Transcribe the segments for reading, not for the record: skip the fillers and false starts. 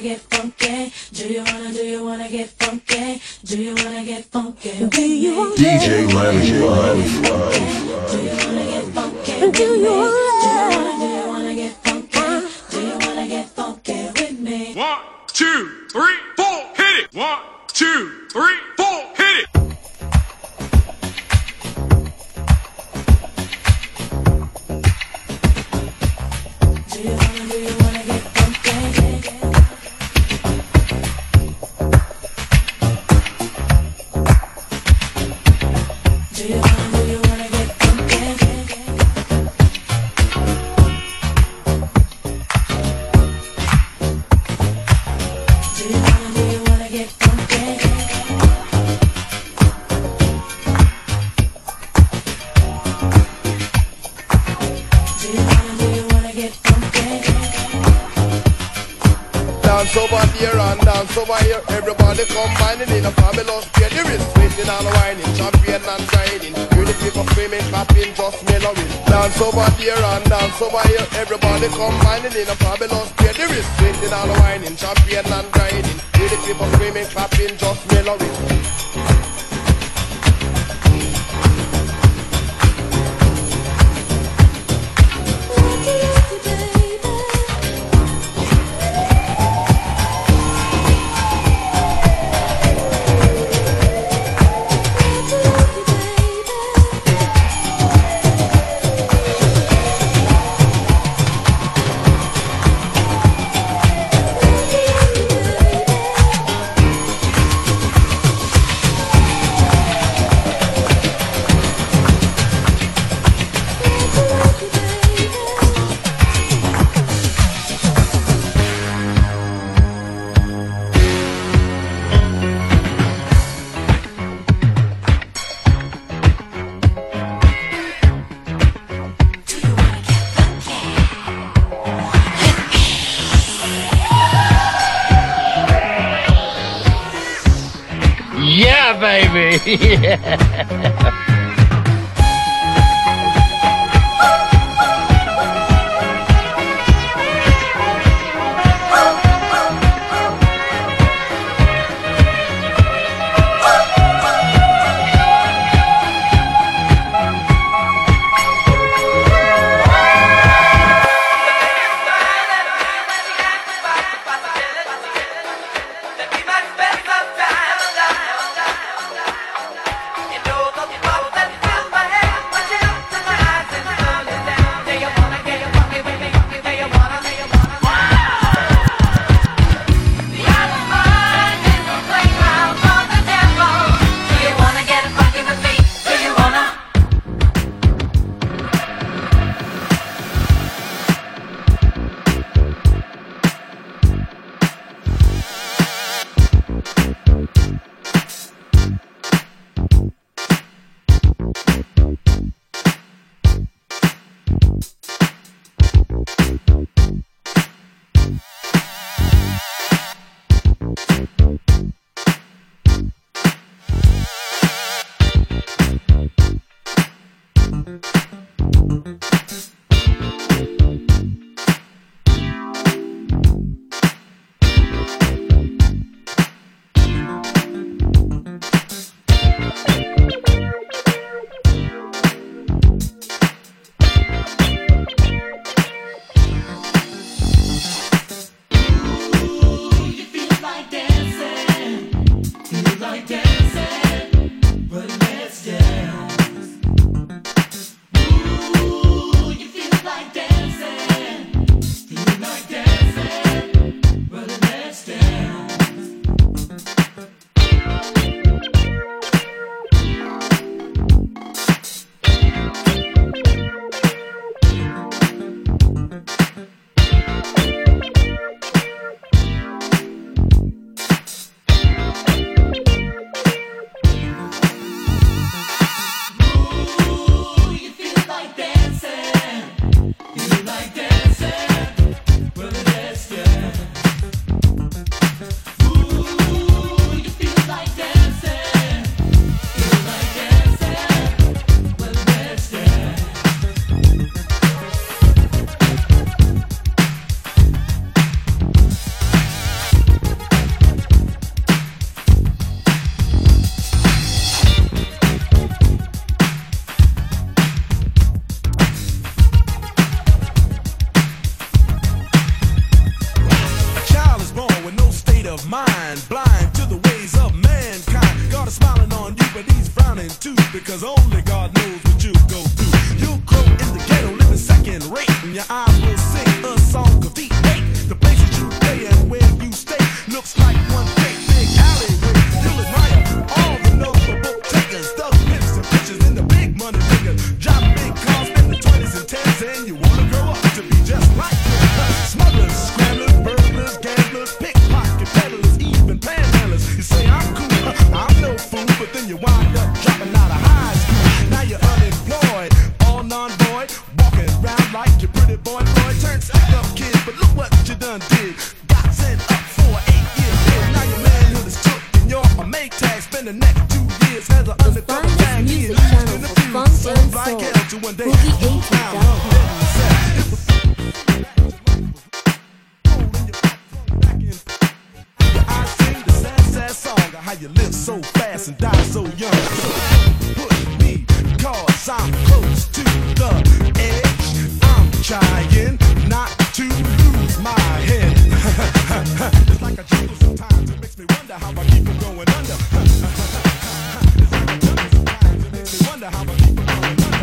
get funky? Do you wanna get funky? Do you wanna get funky? Do you wanna DJ Lemmy Love. Do you wanna get funky? Do you wanna get funky? Do you wanna get funky with me? 1, 2, 3, 4, hit it! 1, 2, 3, 4, hit it! Do you wanna get funky? Do you wanna get funky? Do you wanna get funky? Do you wanna get funky? Dance over there and dance over here. Everybody combining in a fabulous pair. The wrist swinging and whining, champion and grinding. Hear the people screaming, clapping, just mellowing. Dance over there and dance over here. Everybody combining in a fabulous pair. The wrist swinging and whining, champion and grinding. Hear the people screaming, clapping, just mellowing. Yeah, baby. Yeah. You know, because only God knows what you go through. You'll grow in the ghetto, living second rate, and your eyes will sing a song of deep hate. The places you play and where you stay looks like one great big alleyway. You'll admire all the notebook takers, thugs, pimps, and bitches, and the big money niggas. Driving big cars, spending 20s and 10s, and you wanna grow up to be just like them. Smugglers, scramblers, burglars, gamblers, pickpocket peddlers, even panhandlers. You say I'm cool, I'm no fool, but then you wind up dropping out of high school. Now you're unemployed, all non-void, walking around like your pretty boy Floyd. Turned stick-up kid, but look what you done did. Got sent up for 8 years bid. Now your manhood is took and you're a make tag. Spend the next 2 years as an undercover tag. Music channel for funk and soul. How you live so fast and die so young. So put me, cause I'm close to the edge. I'm trying not to lose my head. It's like a jungle sometimes. It makes me wonder how I keep from going under. It's like a jungle sometimes. It makes me wonder how I keep from going under.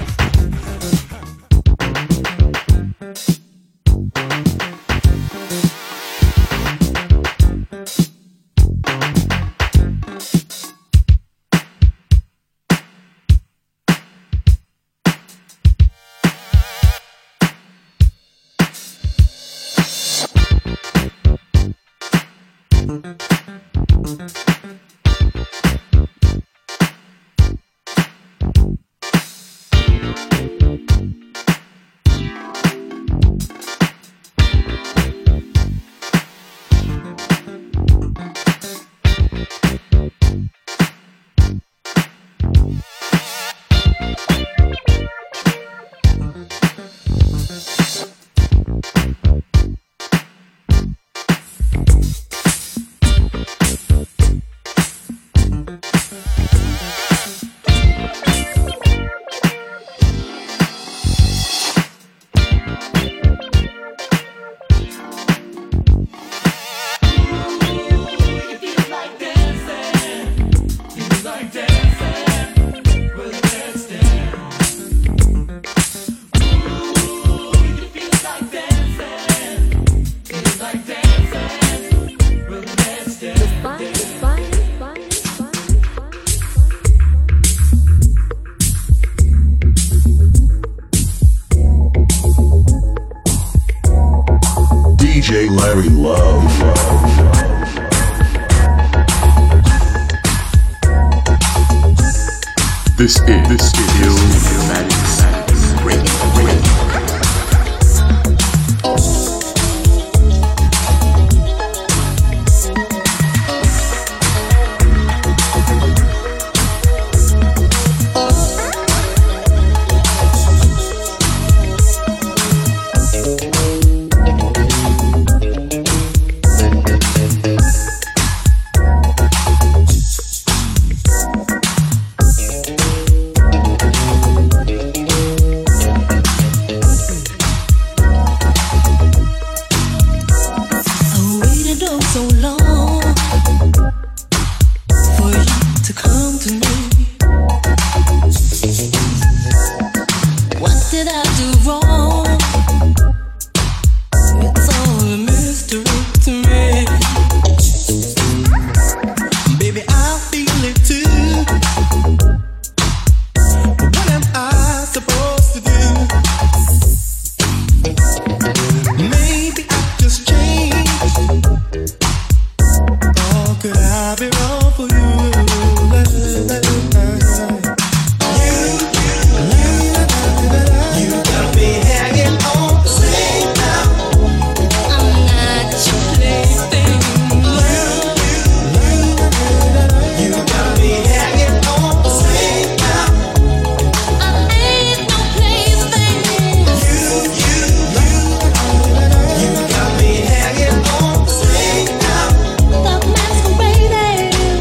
DJ Larry Love. This is Illmatic Radio. The masquerade.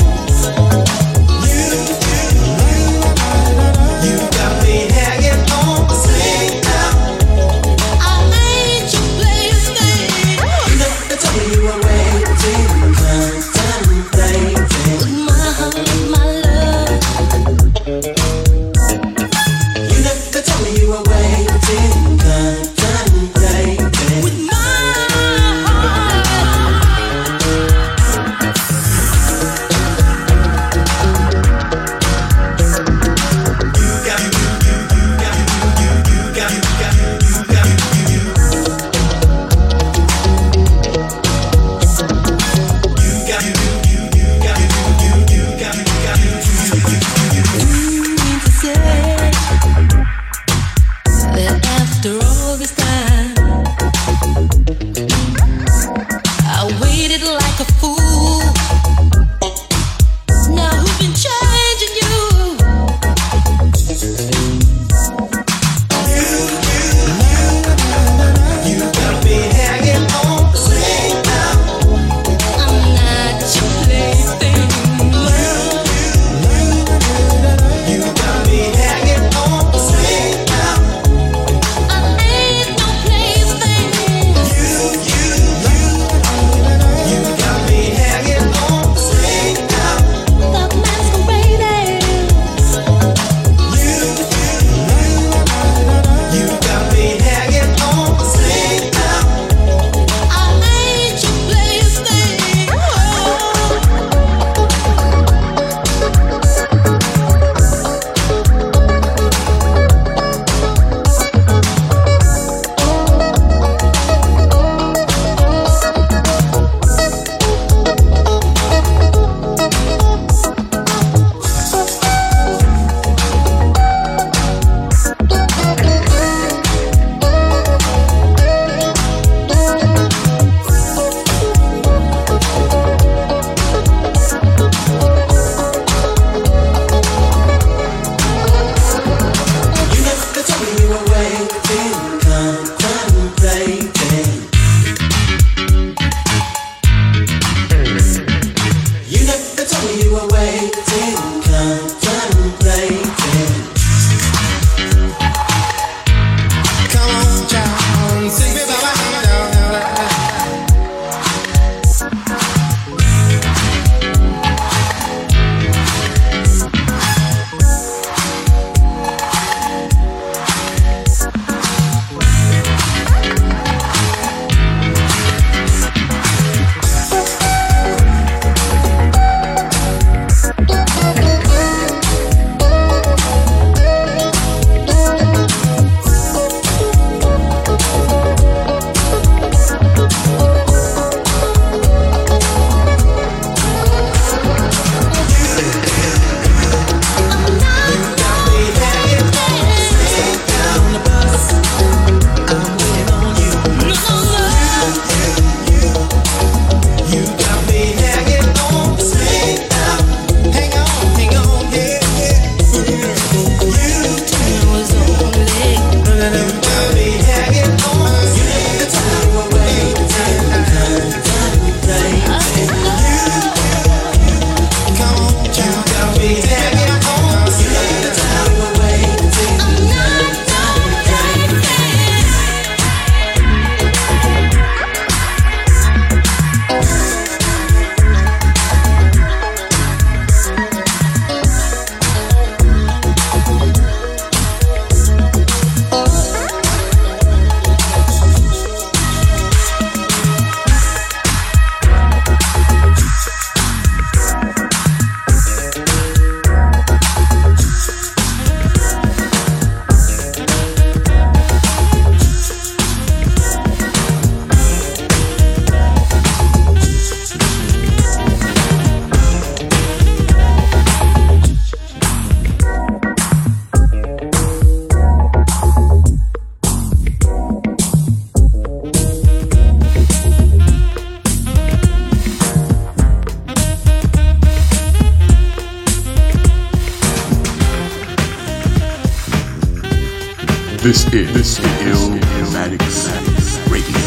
This is Illmatic Radio.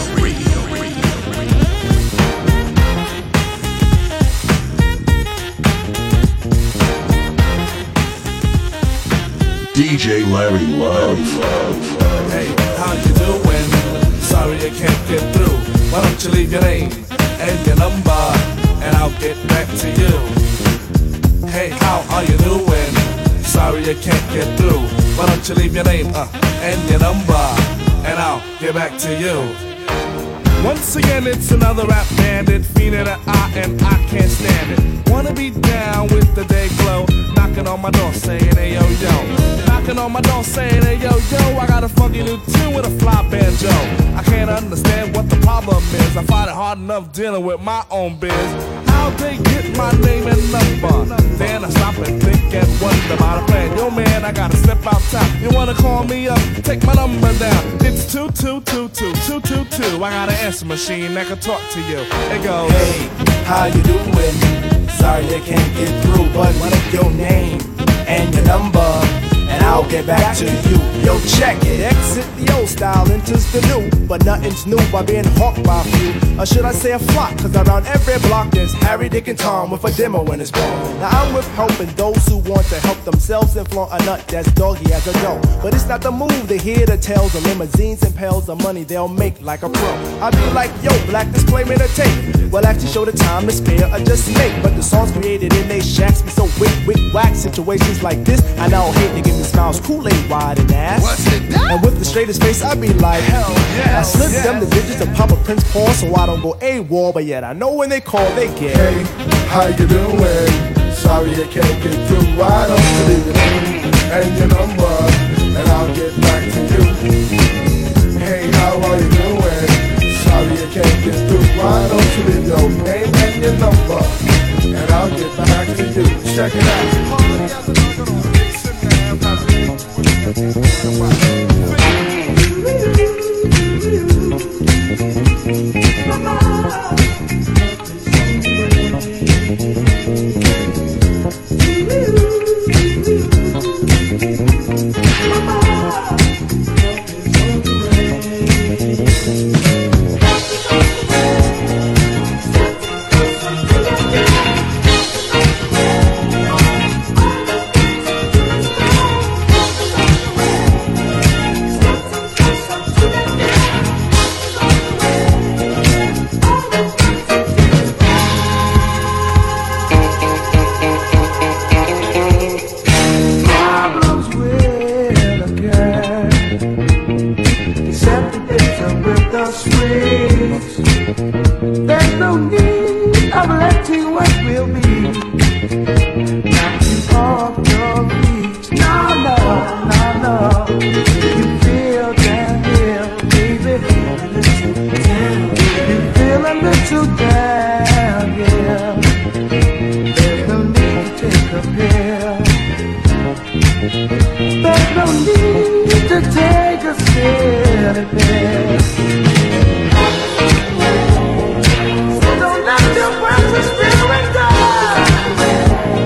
DJ Larry Love. Hey, how you doing? Sorry I can't get through. Why don't you leave your name and your number, and I'll get back to you. Hey, how are you doing? Sorry I can't get through. Why don't you leave your name and your number, and I'll get back to you. Once again, it's another rap bandit, fiend in the eye, and I can't stand it. Wanna be down with the day glow, knocking on my door saying, hey yo yo. Knocking on my door saying, hey yo yo, I got a funky new tune with a fly banjo. I can't understand what the problem is. I find it hard enough dealing with my own biz. How'd they get my name and number? Then I stop and think and wonder about a plan. Yo man, I gotta step outside. You wanna call me up? Take my number down. It's 2222222. I got an answer machine that can talk to you. It goes, hey, how you doing? Sorry I can't get through, but what is your name and your number, and I'll get back to you. Yo, check it. Exit the old style, enters the new, but nothing's new by being hawked by a few. Or should I say a flock? Cause around every block there's Harry, Dick, and Tom with a demo in his palm. Now I'm with helping those who want to help themselves and flaunt a nut that's doggy as a dough. But it's not the move to hear the tales of limousines and pails of money they'll make like a pro. I be like, yo, black disclaimer to tape. Well, actually show the time to spare or just make. But the songs created in they shacks be so wick, whack. Situations like this, I now hate to give me smiles, Kool-Aid wide and ass. What's it that? And with the straightest face, I be like, hell yeah. I slip them the digits of Papa Prince Paul so I don't go AWOL, but yet I know when they call, they get. Hey, how you doing? Sorry I can't get through. Why don't you leave your name and your number, and I'll get back to you. Hey, how are you doing? Sorry I can't get through. Why don't you leave your name and your number, and I'll get back to you. Check it out. There's no need of letting what will be. Not you off your feet. No, no, no, no. You feel down here, baby. You feel a little down, yeah. There's no need to take a pill. There's no need to take a silly pill. Don't let your precious spirit die.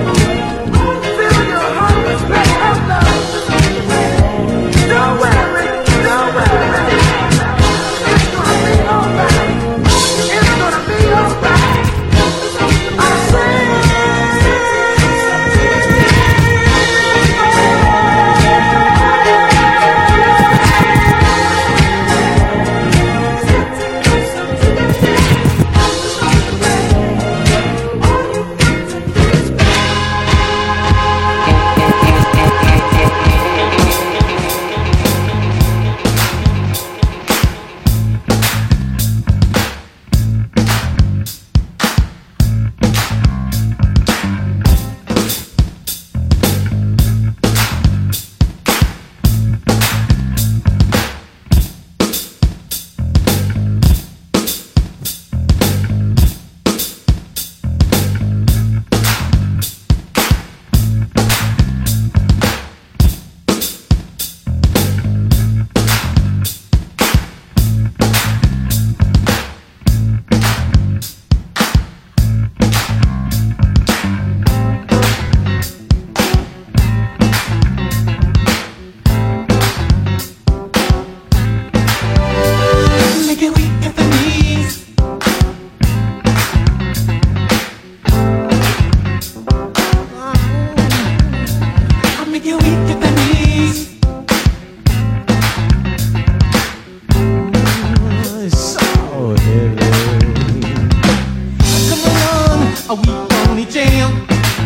we only jam.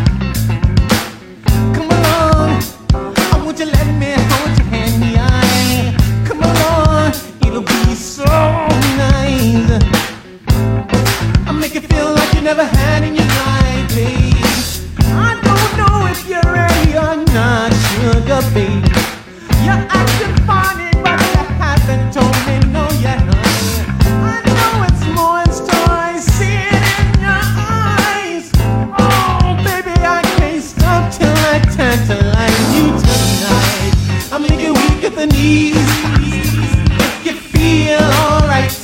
Come along, won't you let me hold your hand? Yeah. Come along, it'll be so nice. I'll make it feel like you never had in your life, babe. I don't know if you're ready or not, sugar babe. You're acting funny, but you haven't told me no yet, honey. I know it's more in store, I see it in your eyes. Oh, baby, I can't stop till I tantalize you tonight. I'll make you weak at the knees if you feel alright.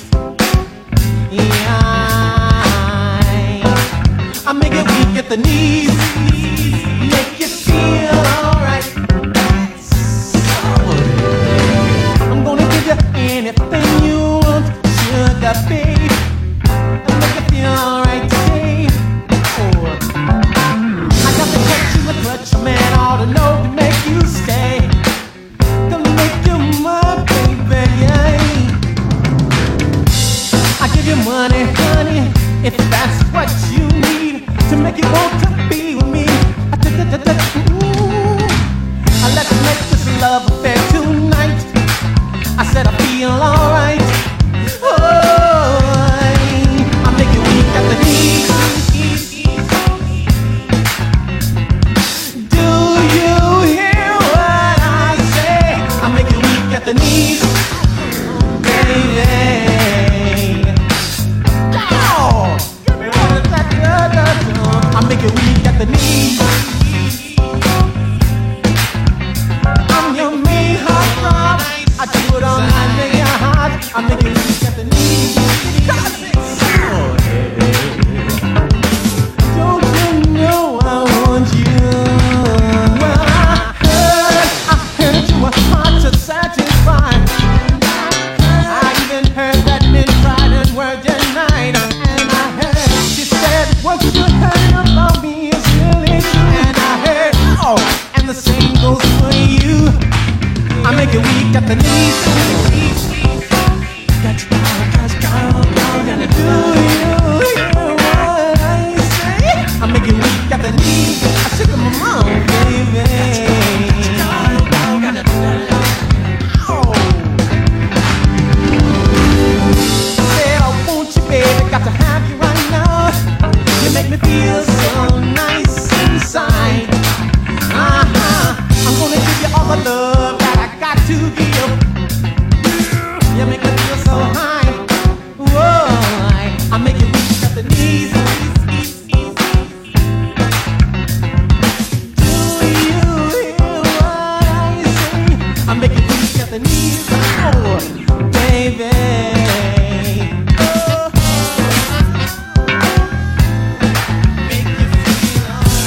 Yeah, I'll make it weak at the knees, make you feel alright. I'm gonna give you anything you want, sugar babe. I'll make you feel alright today. Oh, I got the catch in the clutch, man, all to know to make you stay. Gonna make you my baby, yeah. I give you money, honey, if that's what you need to make you want to be with me. Let's make this love affair tonight. I said I feel alright. Oh, I'll make you weak at the knees. Do you hear what I say? I'll make you weak at the knees, baby. Oh, I'll make you weak at the knees. I'm your mean heart throb. I do it all night, make your heart. I make you weak at the knees. Don't you know I want you? Well, I heard you were hard to satisfy. I even heard that men tried and were denied. And I heard she said what you heard about me is really true. And I heard, oh, and the same goes for you. I make it weak at the knees. Got you down, gonna do you hear what I say? I make it weak at the knees. I took them along, baby. Oh. Said I want you, baby, got to have you right now. You make me feel so nice inside. I'm gonna give you all the love that I got to give. You make me feel so high. Whoa, I make you weak at the knees. Do you hear what I say? I make you weak at the knees. Oh, baby. Oh. Make you feel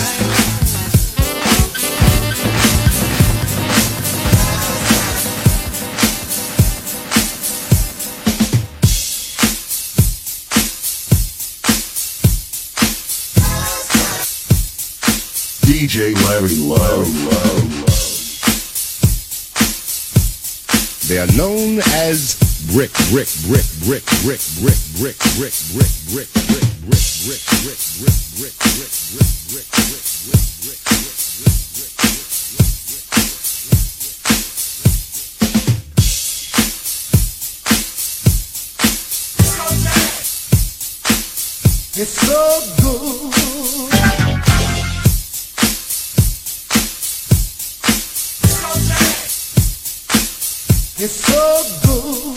DJ Larry Love. They are known as brick. It's so good. It's so good.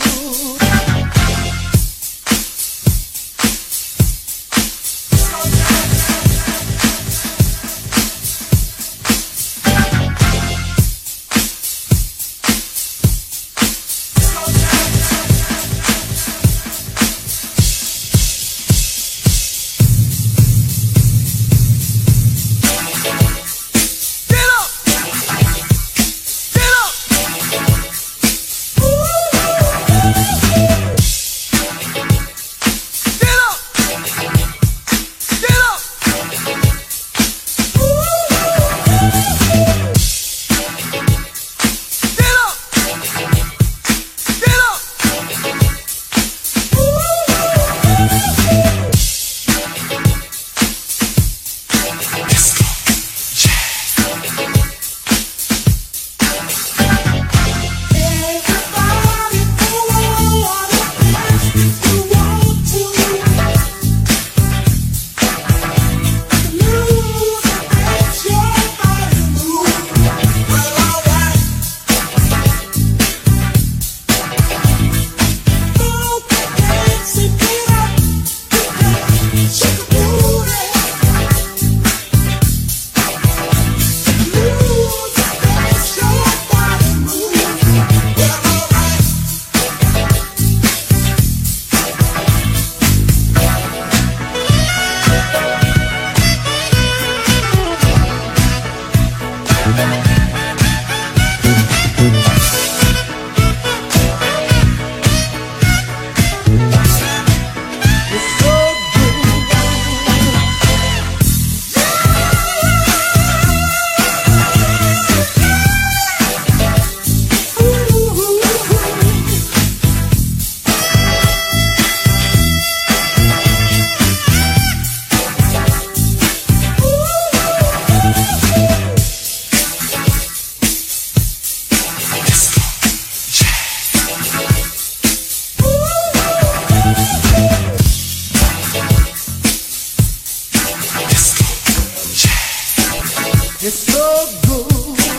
Get up! Get up! Ooh! It's so good.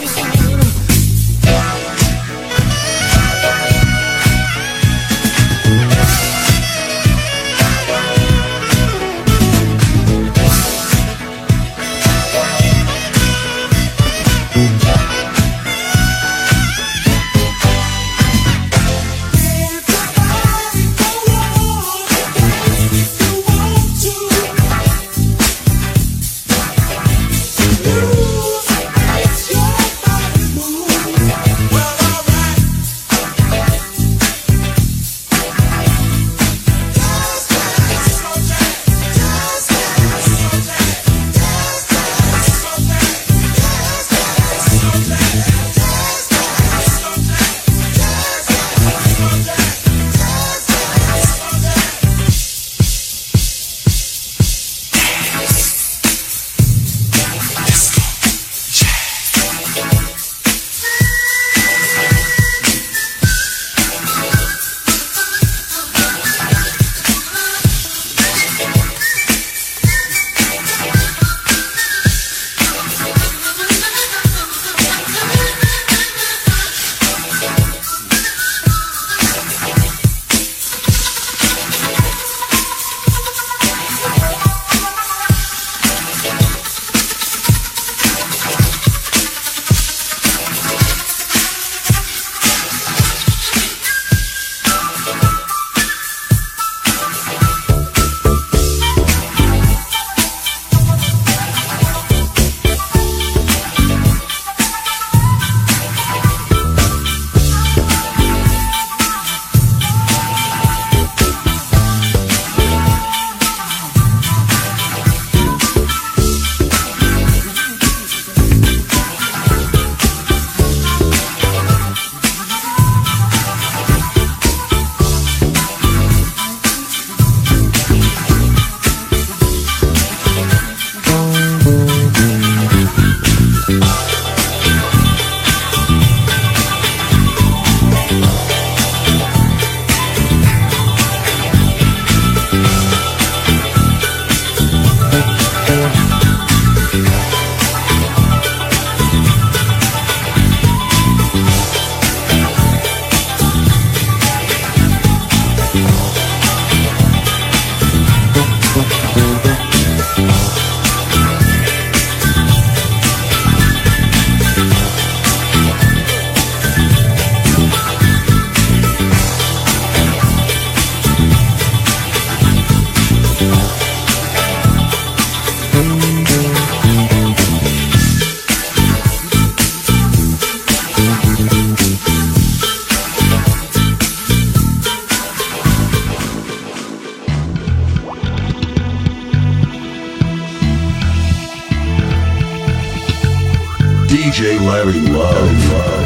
DJ Larry Love.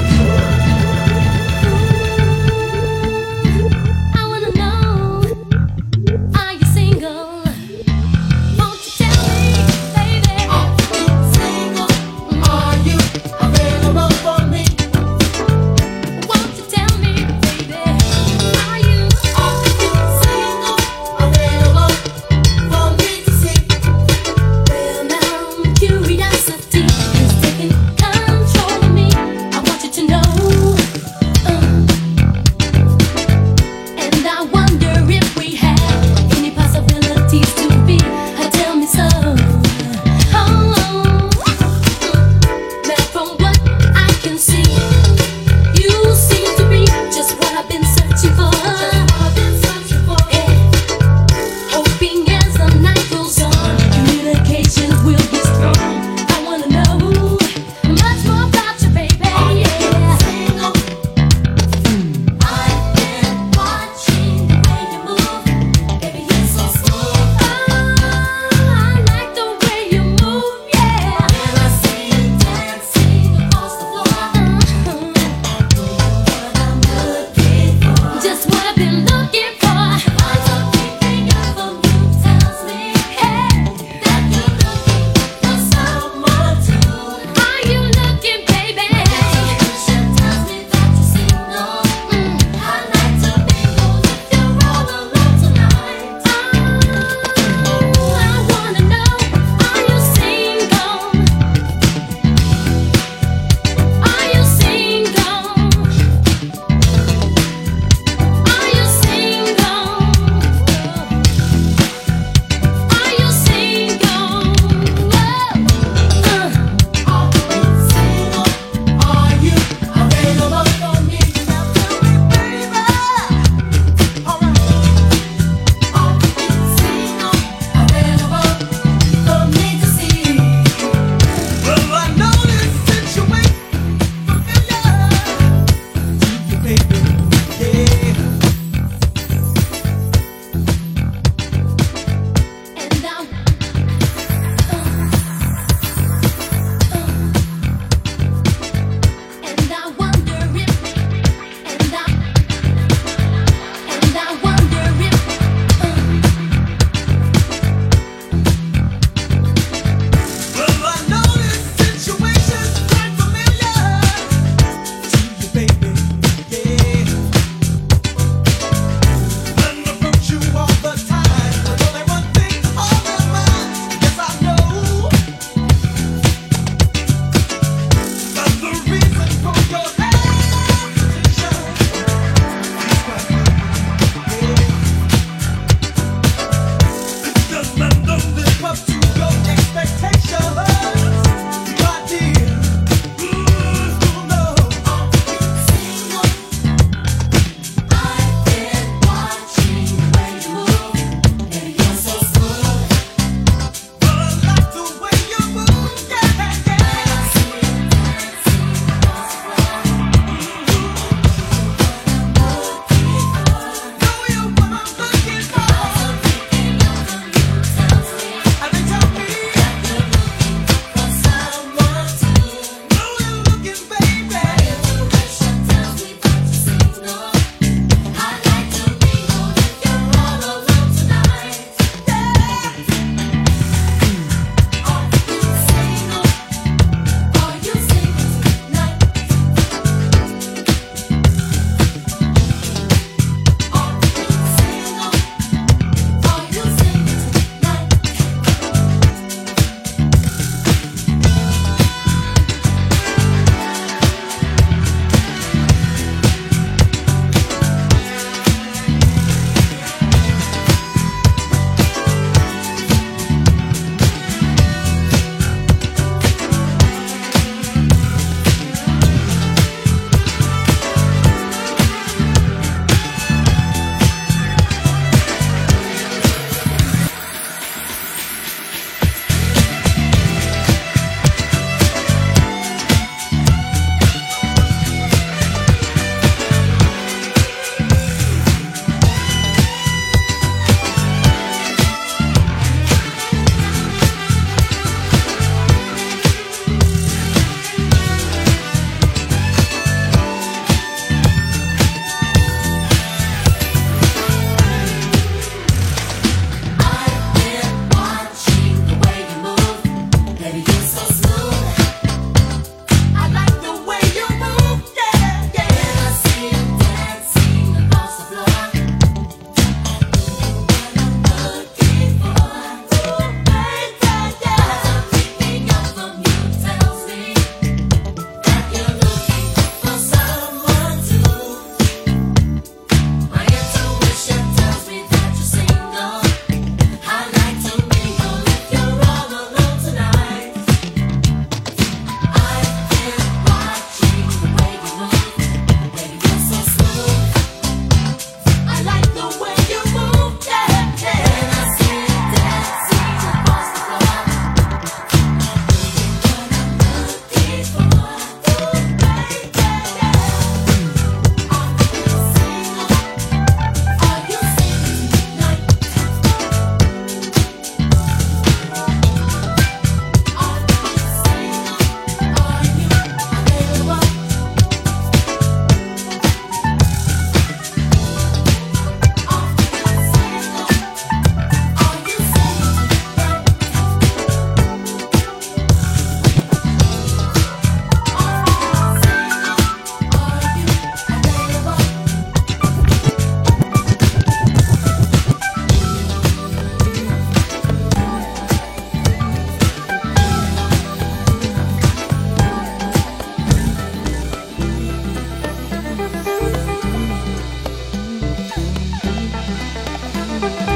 Curiosity is taking control of me. I want you to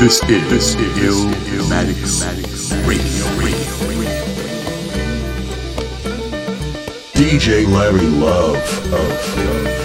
This is Illmatic Radio. DJ Larry Love of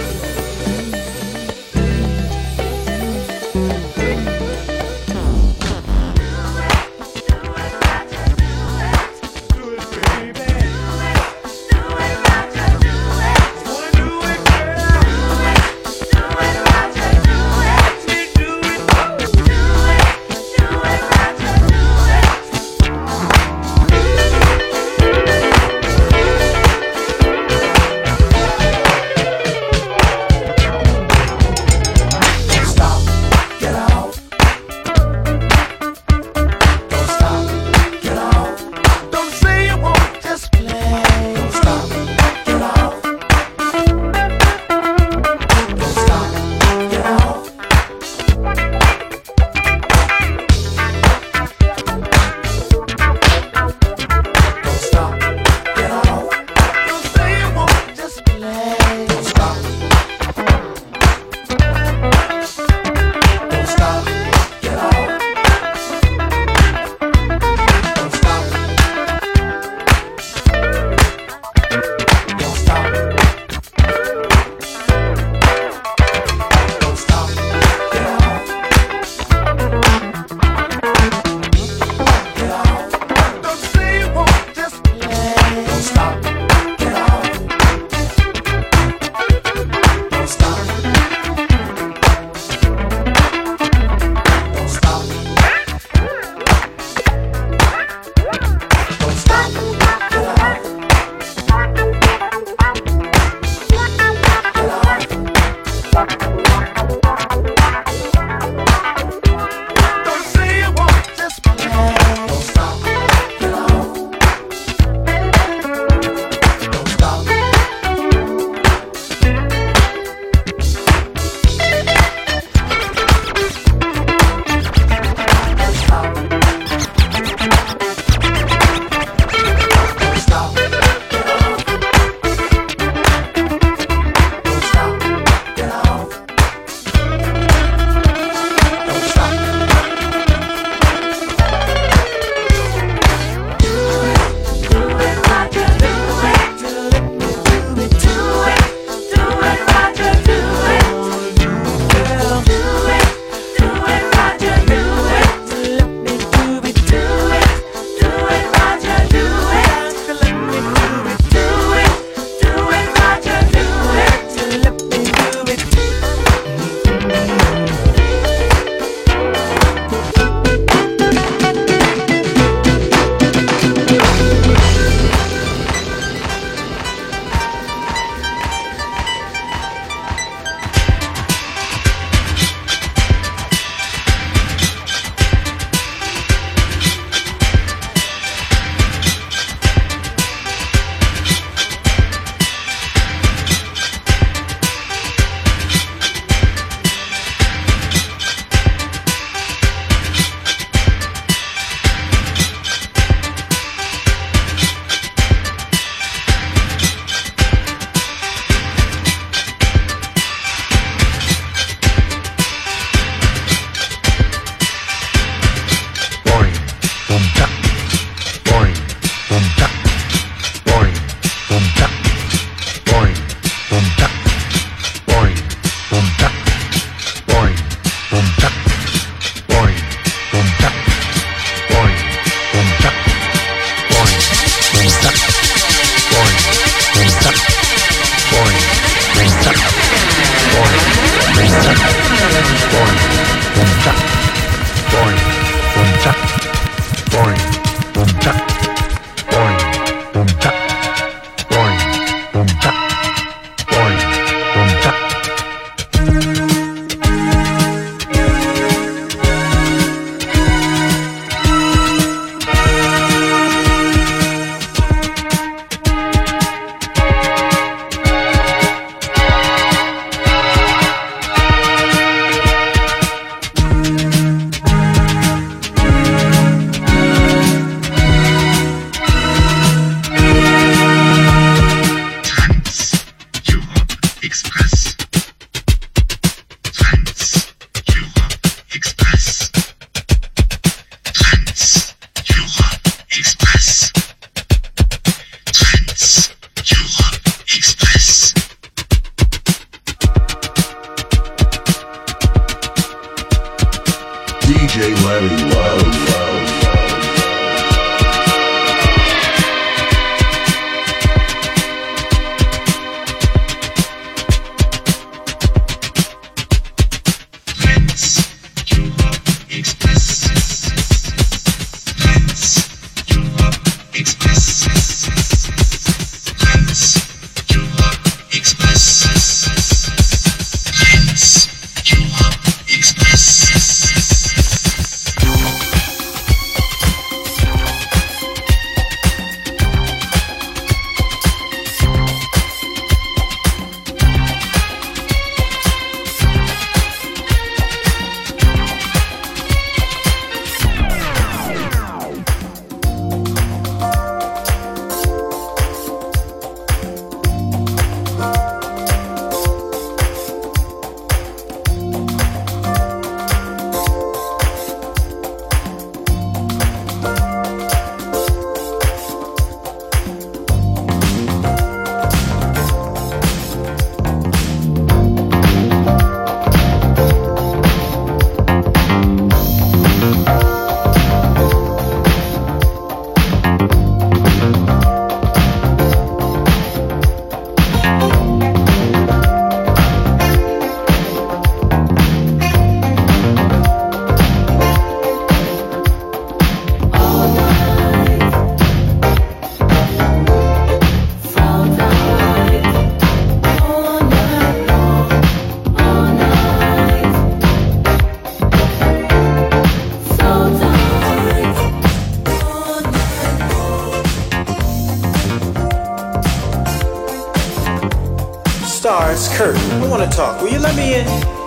Star, it's Kurt. I want to talk. Will you let me in?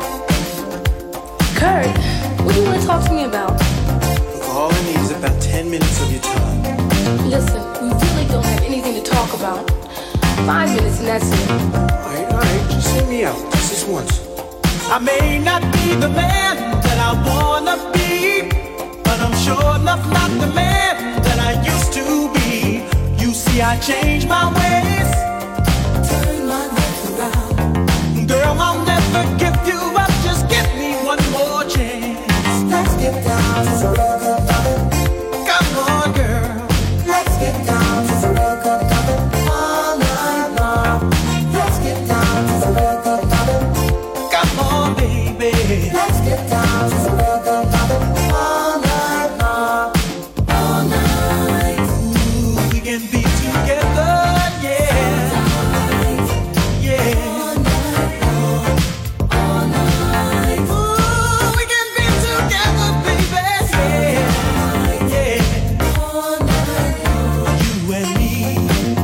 Kurt, what do you want to talk to me about? All I need is about 10 minutes of your time. Listen, we really don't have anything to talk about. 5 minutes and that's it. Alright, just hear me out. Just this once. I may not be the man that I wanna be, but I'm sure enough not the man that I used to be. You see, I changed my ways, turn my life around. Girl, I'll never give you up, just give me one more chance. Let's get down to some real good loving. Come on, girl. Let's get down to some real good loving. All night long. Let's get down to some real good loving. Come on, baby. Let's get down to some real good loving. All night long. All night. Ooh, we can be together, yeah. Yeah. All night long. All night. Ooh, we can be together, baby. Yeah. Yeah. All night long. You and me.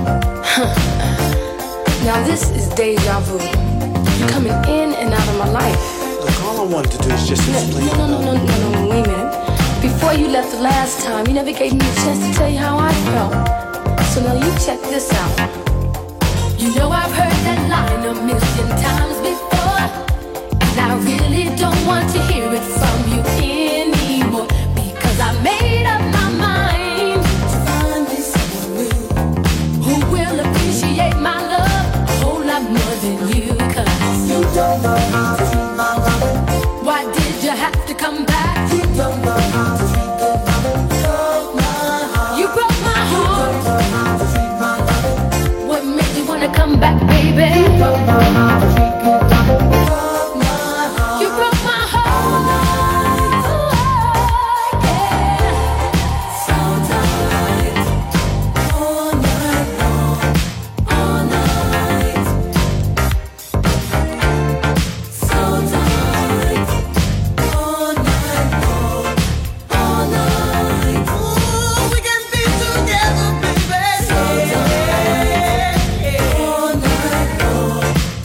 Now this is deja vu. You're coming in and out of my life. Look, all I wanted to do is just explain. No, wait a minute. Before you left the last time, you never gave me a chance to tell you how I felt. So now you check this out. You know I've heard that line a million times before, and I really don't want to hear it from you anymore, because I made up my mind to find me someone new who will appreciate my love a whole lot more than you. Cause you don't know how to treat my loving. Why did you have to come back? You don't know how to treat good loving. You broke my heart. You don't know how to treat my loving. What made you wanna come back, baby? You don't know how to treat good loving. You broke my heart. Oh, yeah. So tight. All night long. All night. So tight. All night long. All night. Ooh, we can be together, baby. So tight. All night long.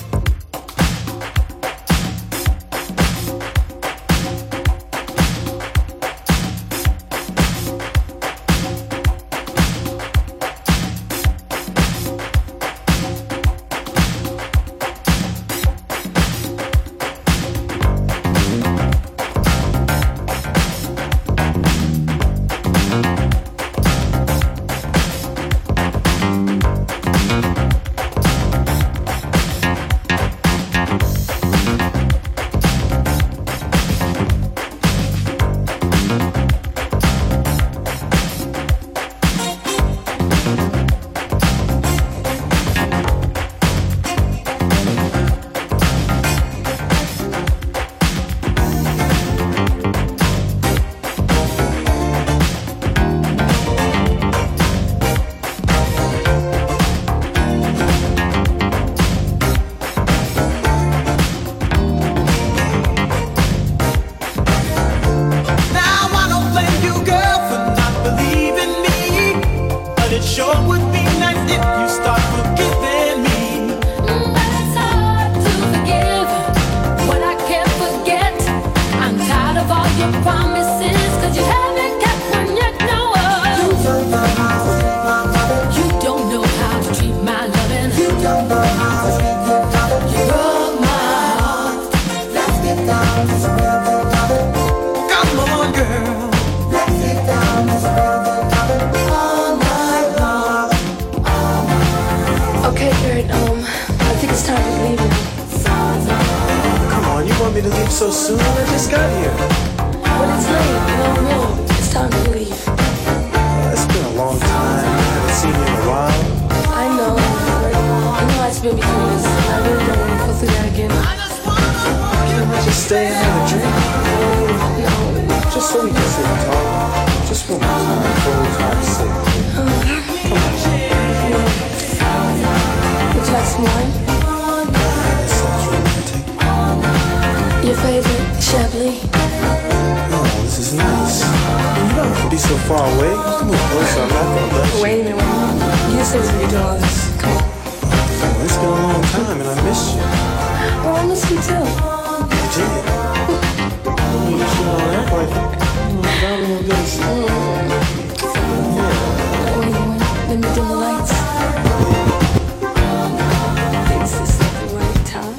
Now I don't blame you, girl, for not believing me, but it sure would be nice if you start forgiving me. But it's hard to forgive what I can't forget. I'm tired of all your promises, cause you haven't kept one yet, no. You don't know how to treat my loving. You don't know how to treat my loving. You don't know how to treat your loving. You broke my heart. Let's get down to some real good loving. Come on, girl. Let's get down to some real good loving. All night long. Okay, Kurt, I think it's time to leave now. Come on, you want me to leave so soon? I just got here. But it's late. No, it's time to leave. It's been a long time. I haven't seen you in a while. I know, Kurt. I know it's been between us. I really don't want to go through that again. Can I just stay and have a drink? No. Just so we can sit and talk. Just one more time for old time's sake. Would you like some wine? That sounds romantic. Your favorite, Chablis? Oh, this is nice. You don't have to be so far away. Come on, closer. I'm not gonna let you. Wait a minute. You said we were doing all this. Come on. Oh, it's been a long time and I missed you. Let me dim the lights. Is this the right time?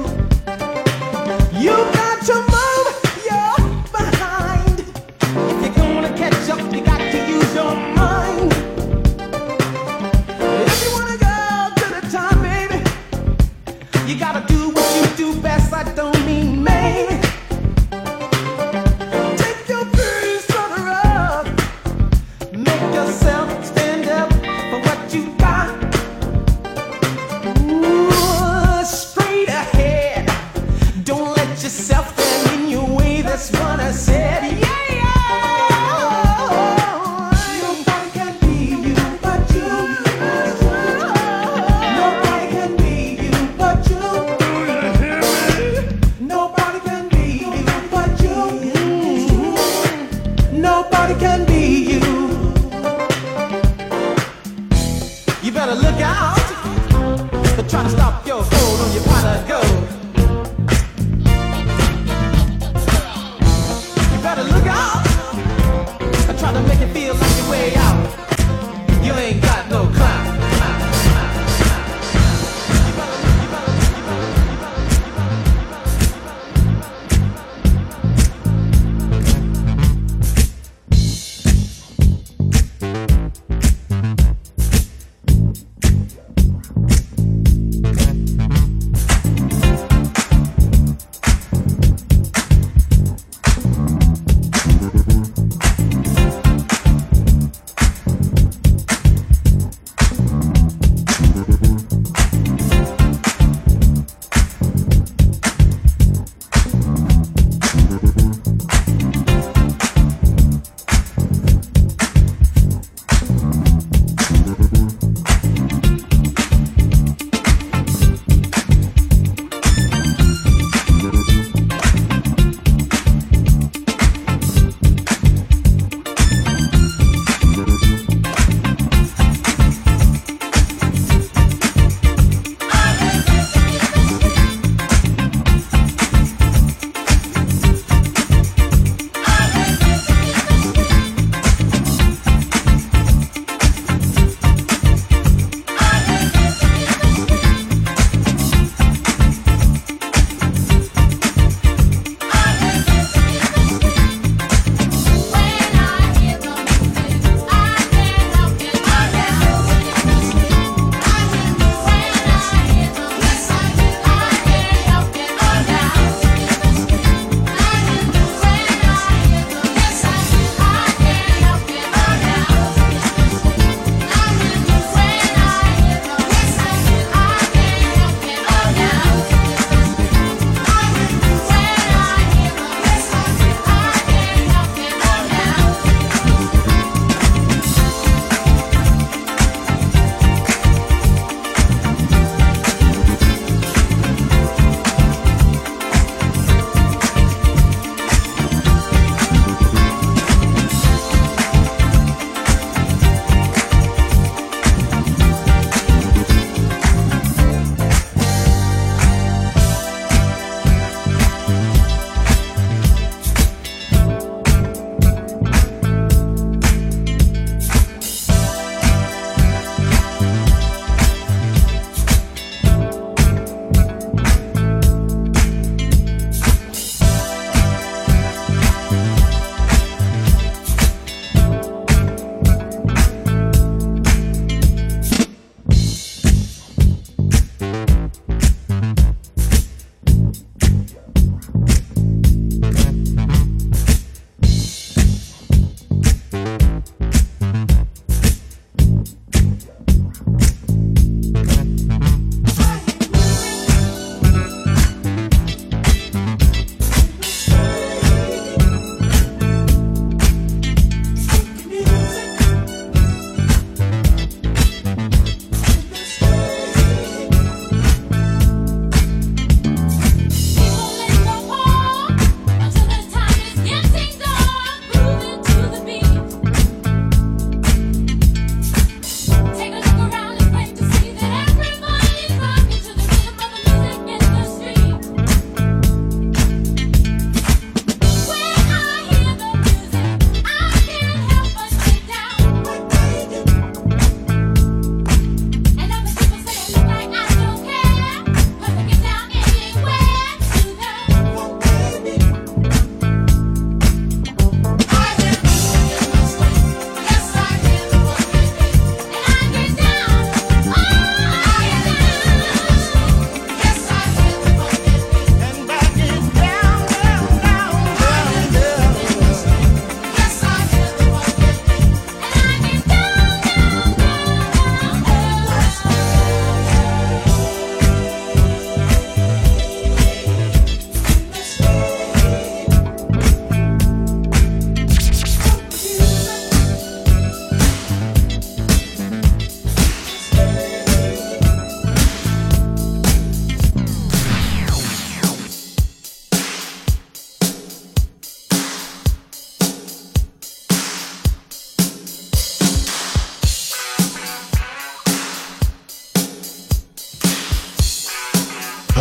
You got to move your behind. If you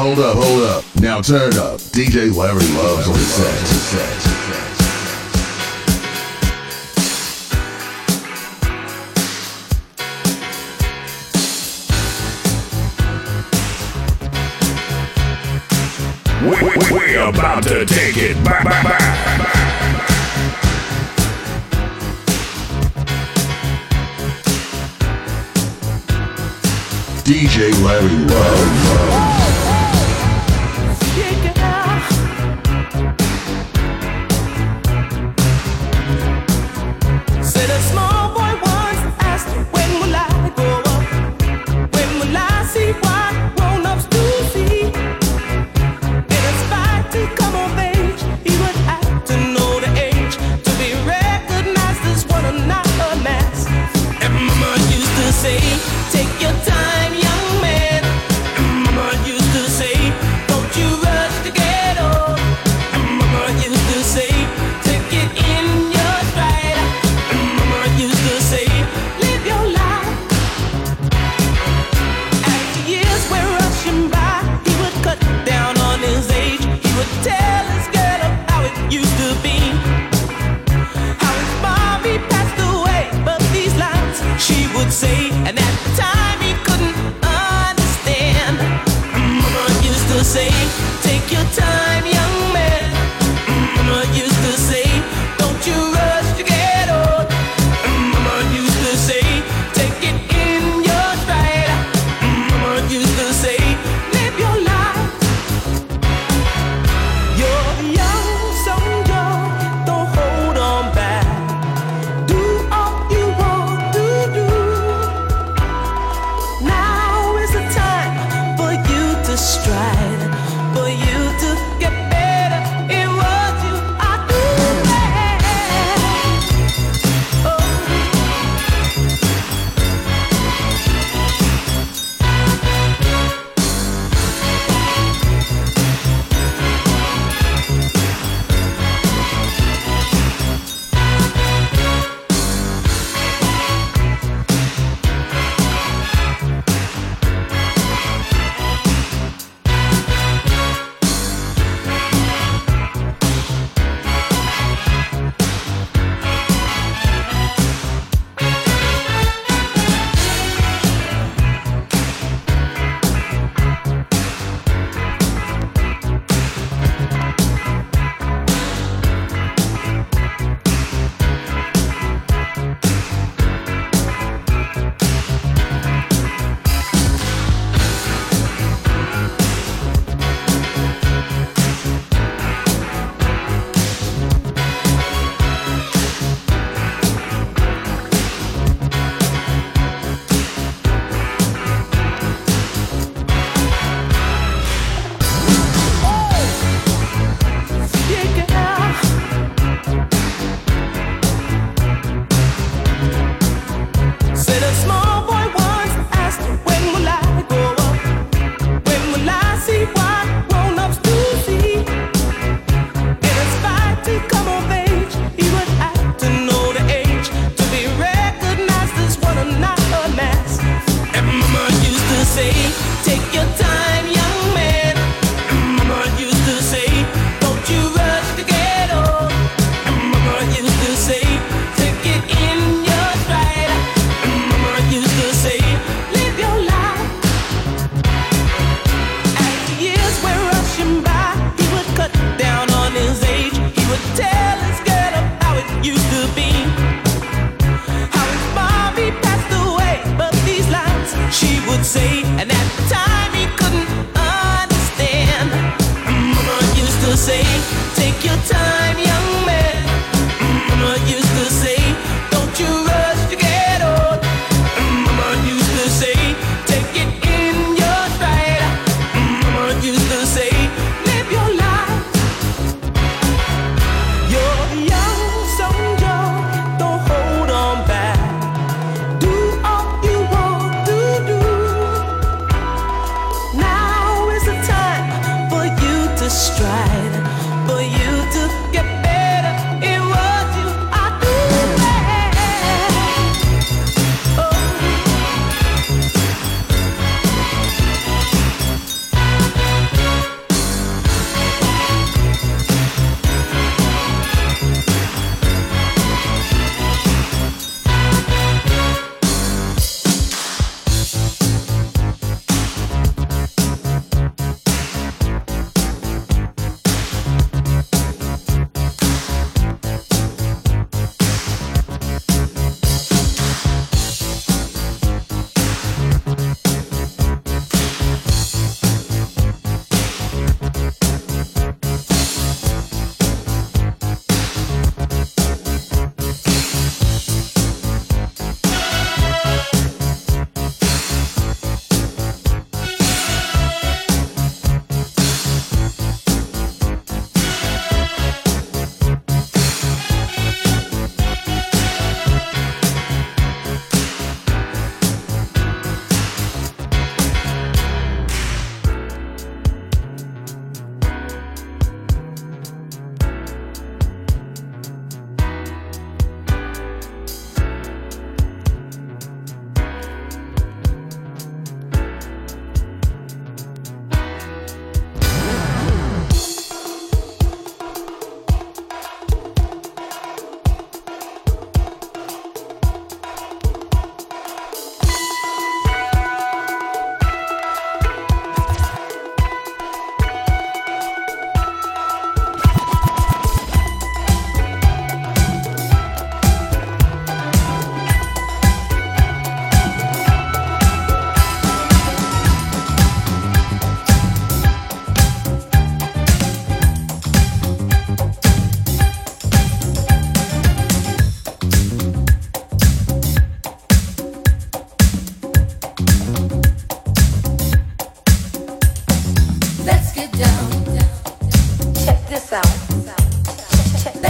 hold up. Now turn up. DJ Larry Loves on the set. We're about to take it back. DJ Larry Love. Said a small boy once asked, when will I grow up? When will I see what grown-ups do see? In a spite to come of age, he would have to know the age to be recognized as one and not a mass. And Mama used to say, take your time, young man. And Mama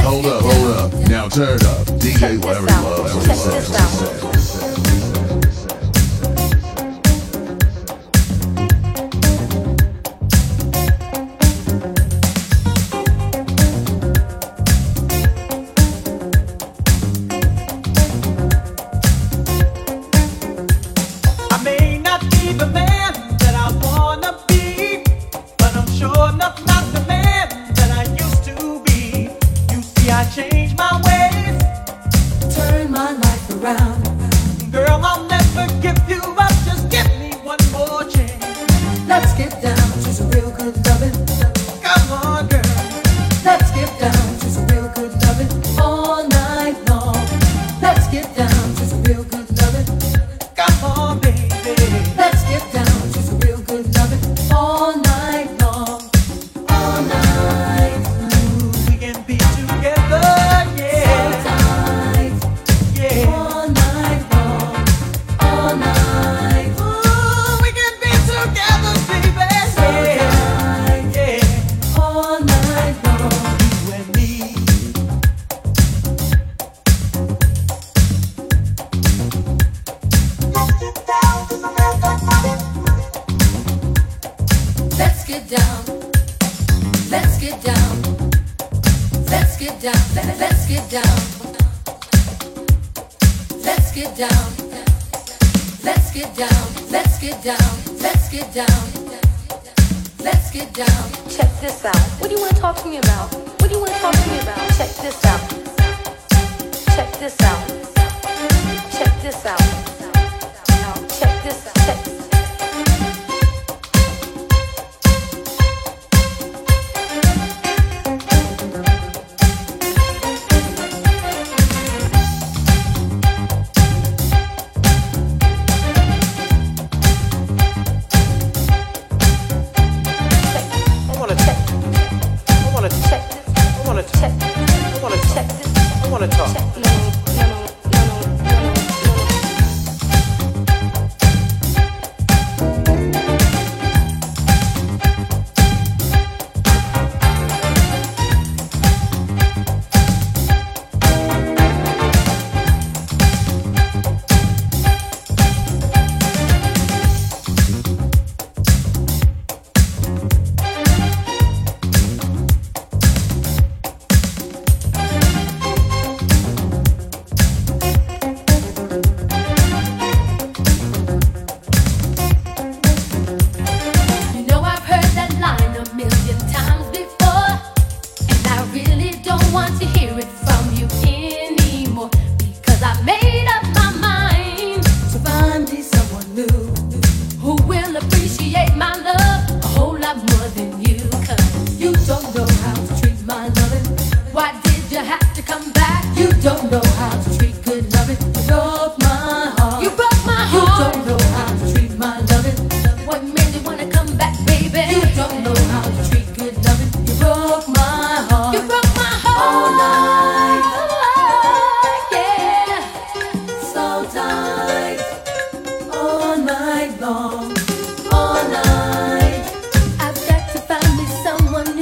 Hold up. Now turn up. DJ Larry Loves on the set.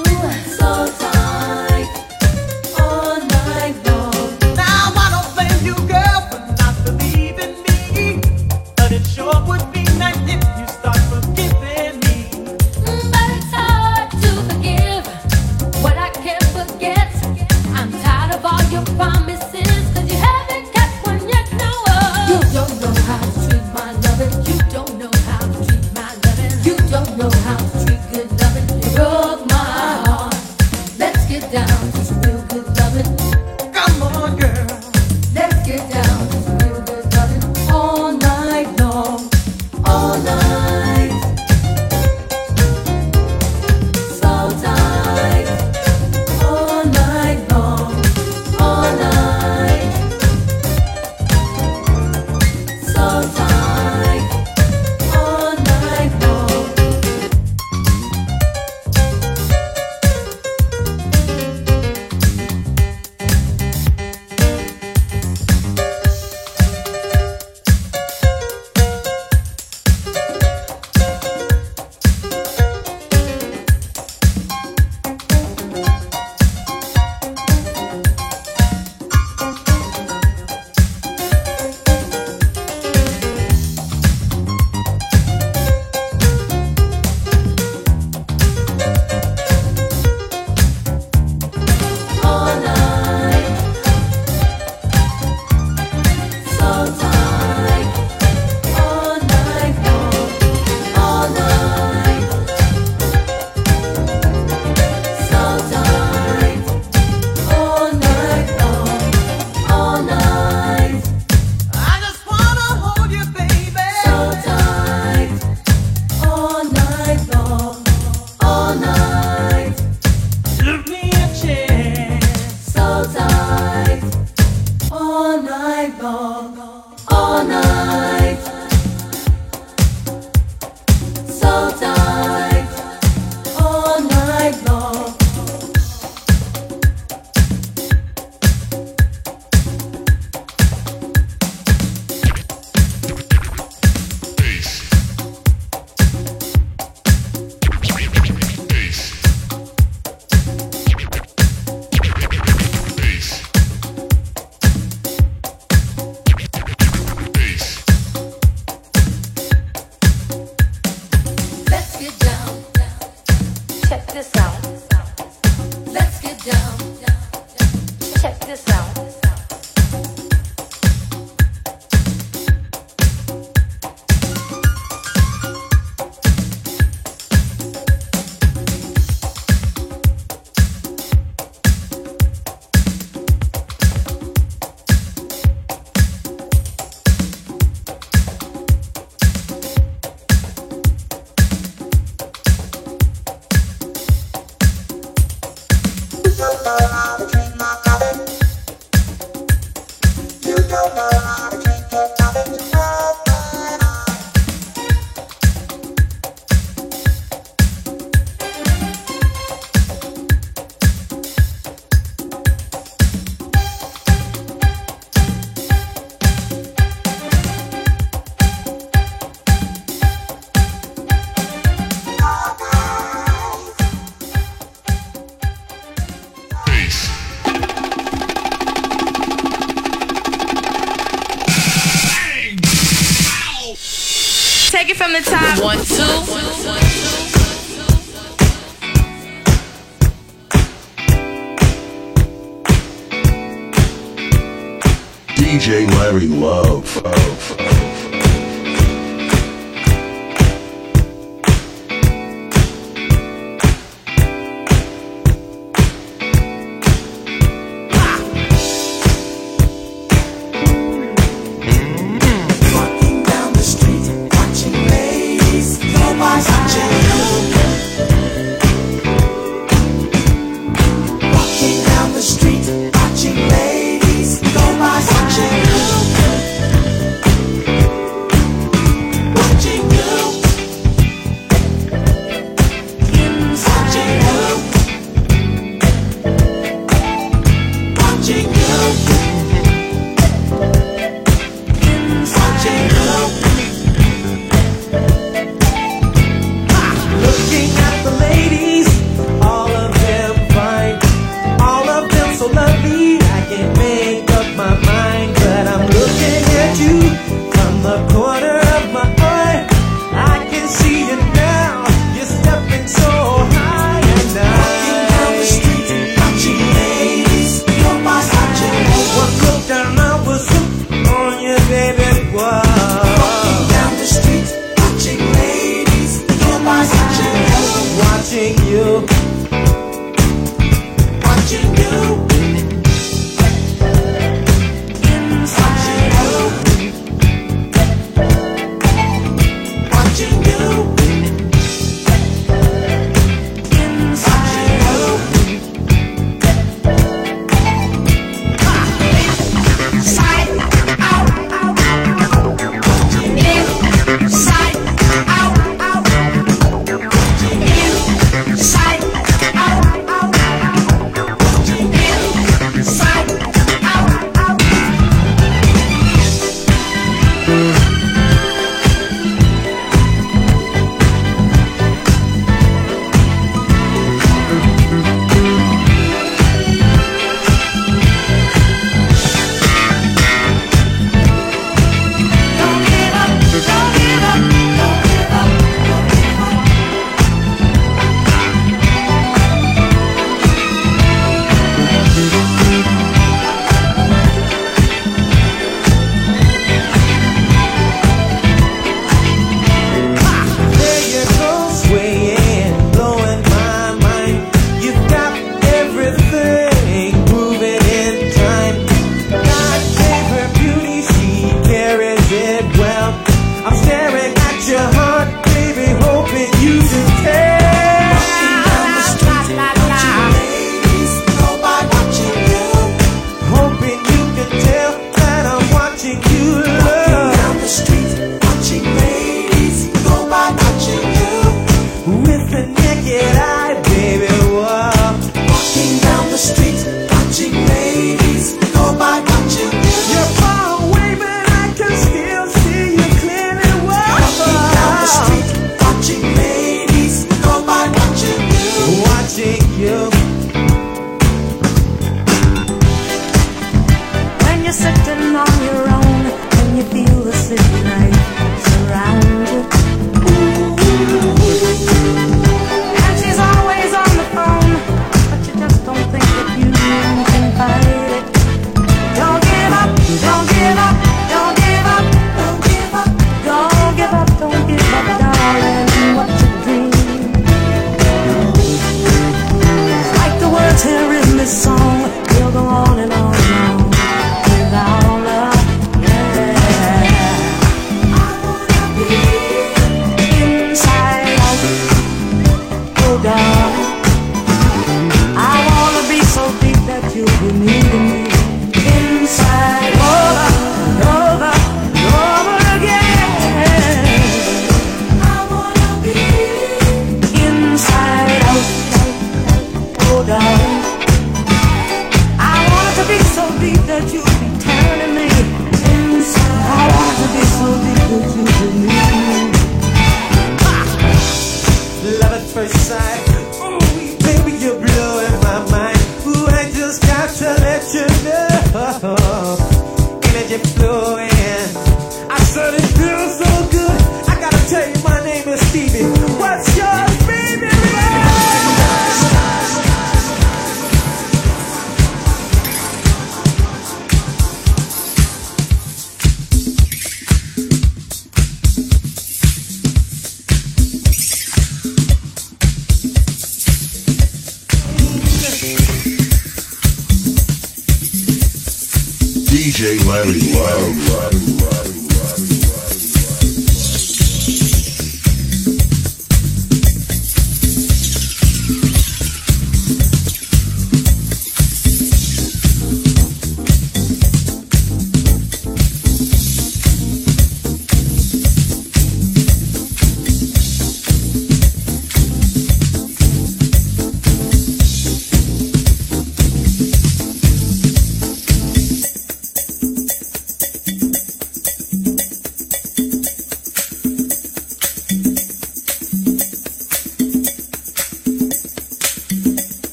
Now I don't blame you. night long, all night. So tight, all night long. Take it from the top. 1, 2. DJ Larry Love. that you be turning me inside. I want to be so deep that you believe. Love at first sight. Ooh, baby, you're blowing my mind. Ooh, I just got to let you know. Energy flowing. I said it feels so good. I gotta tell you, my name is Stevie. What's yours, baby? DJ Larry Love.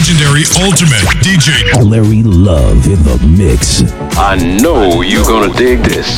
legendary ultimate DJ Larry Love in the mix. I know you're gonna dig this.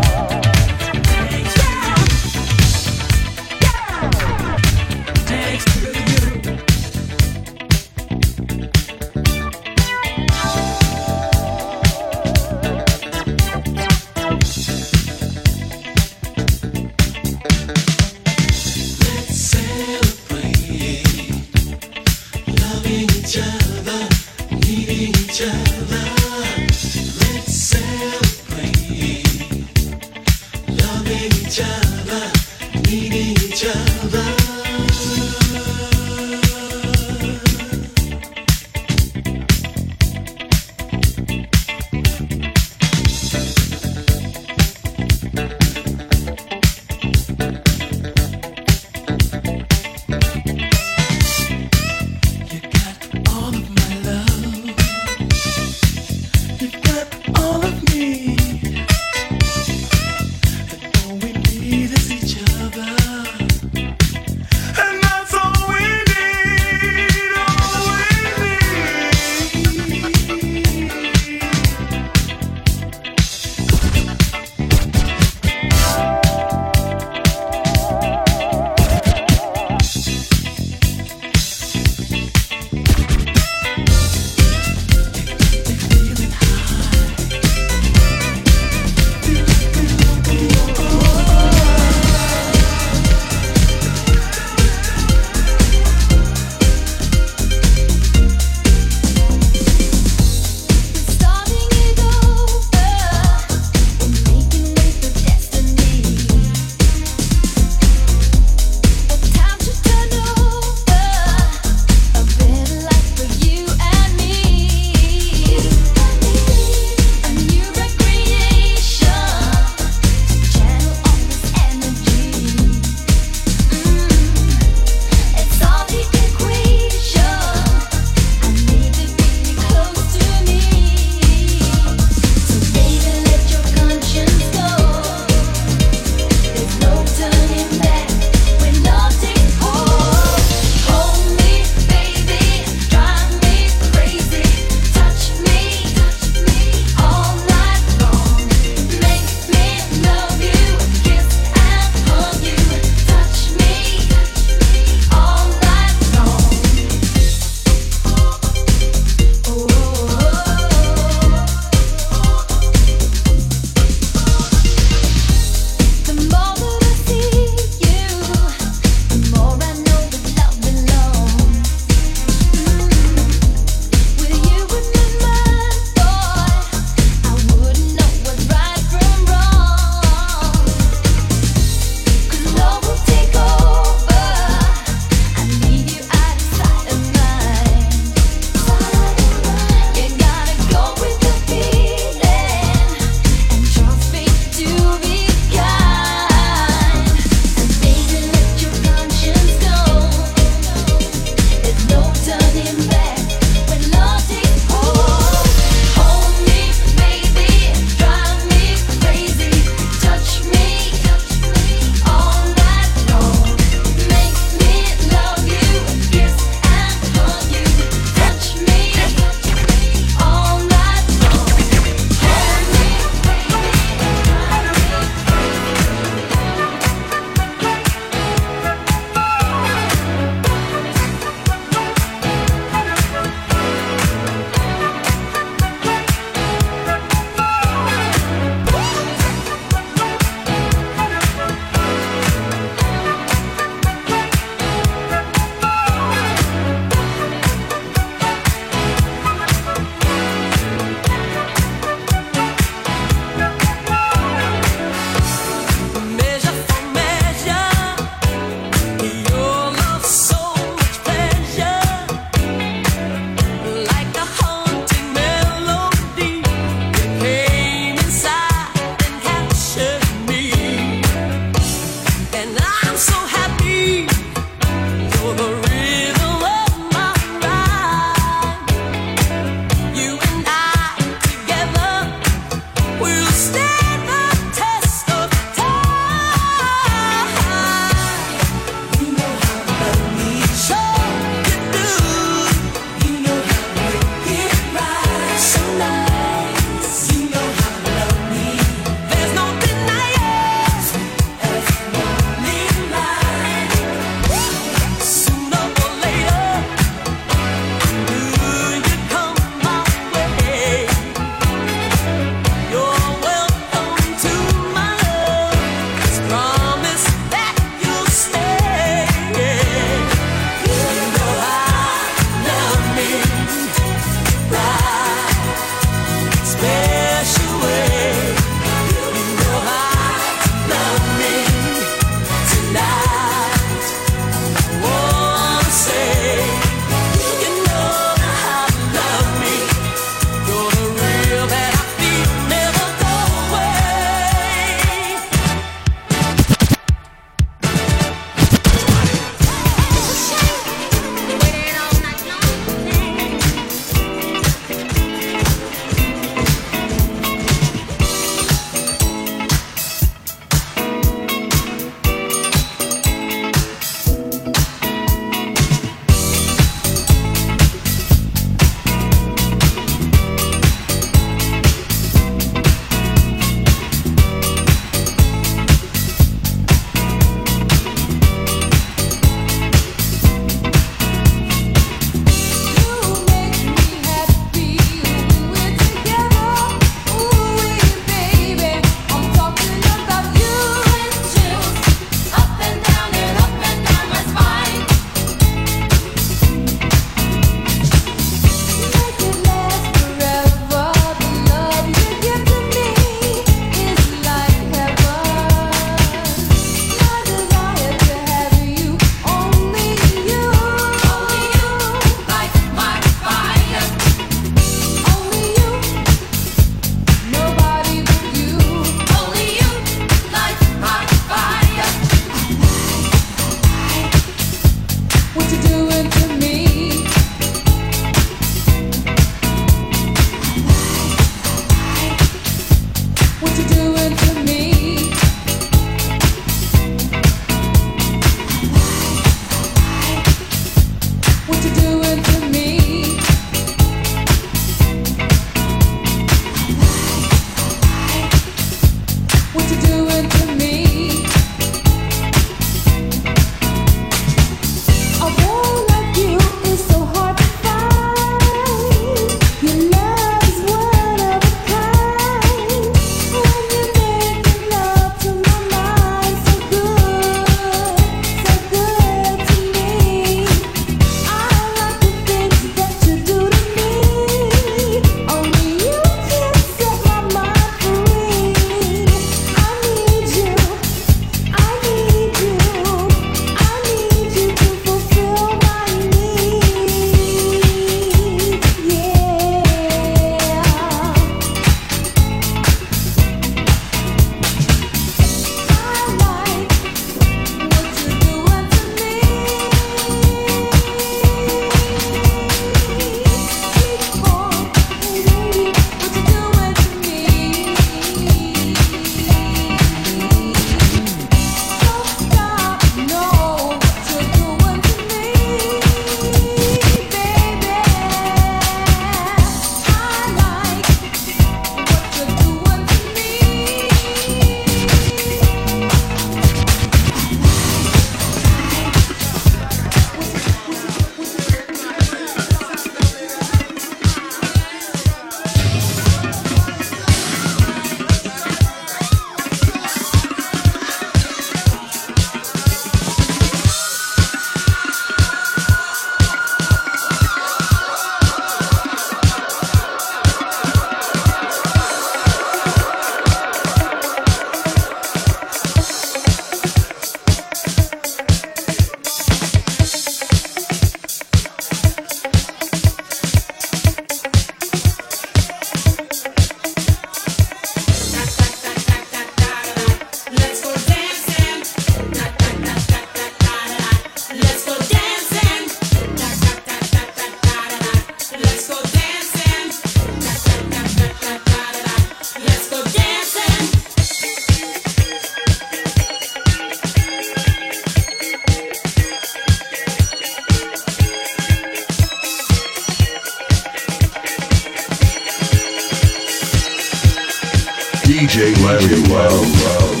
DJ Larry Love.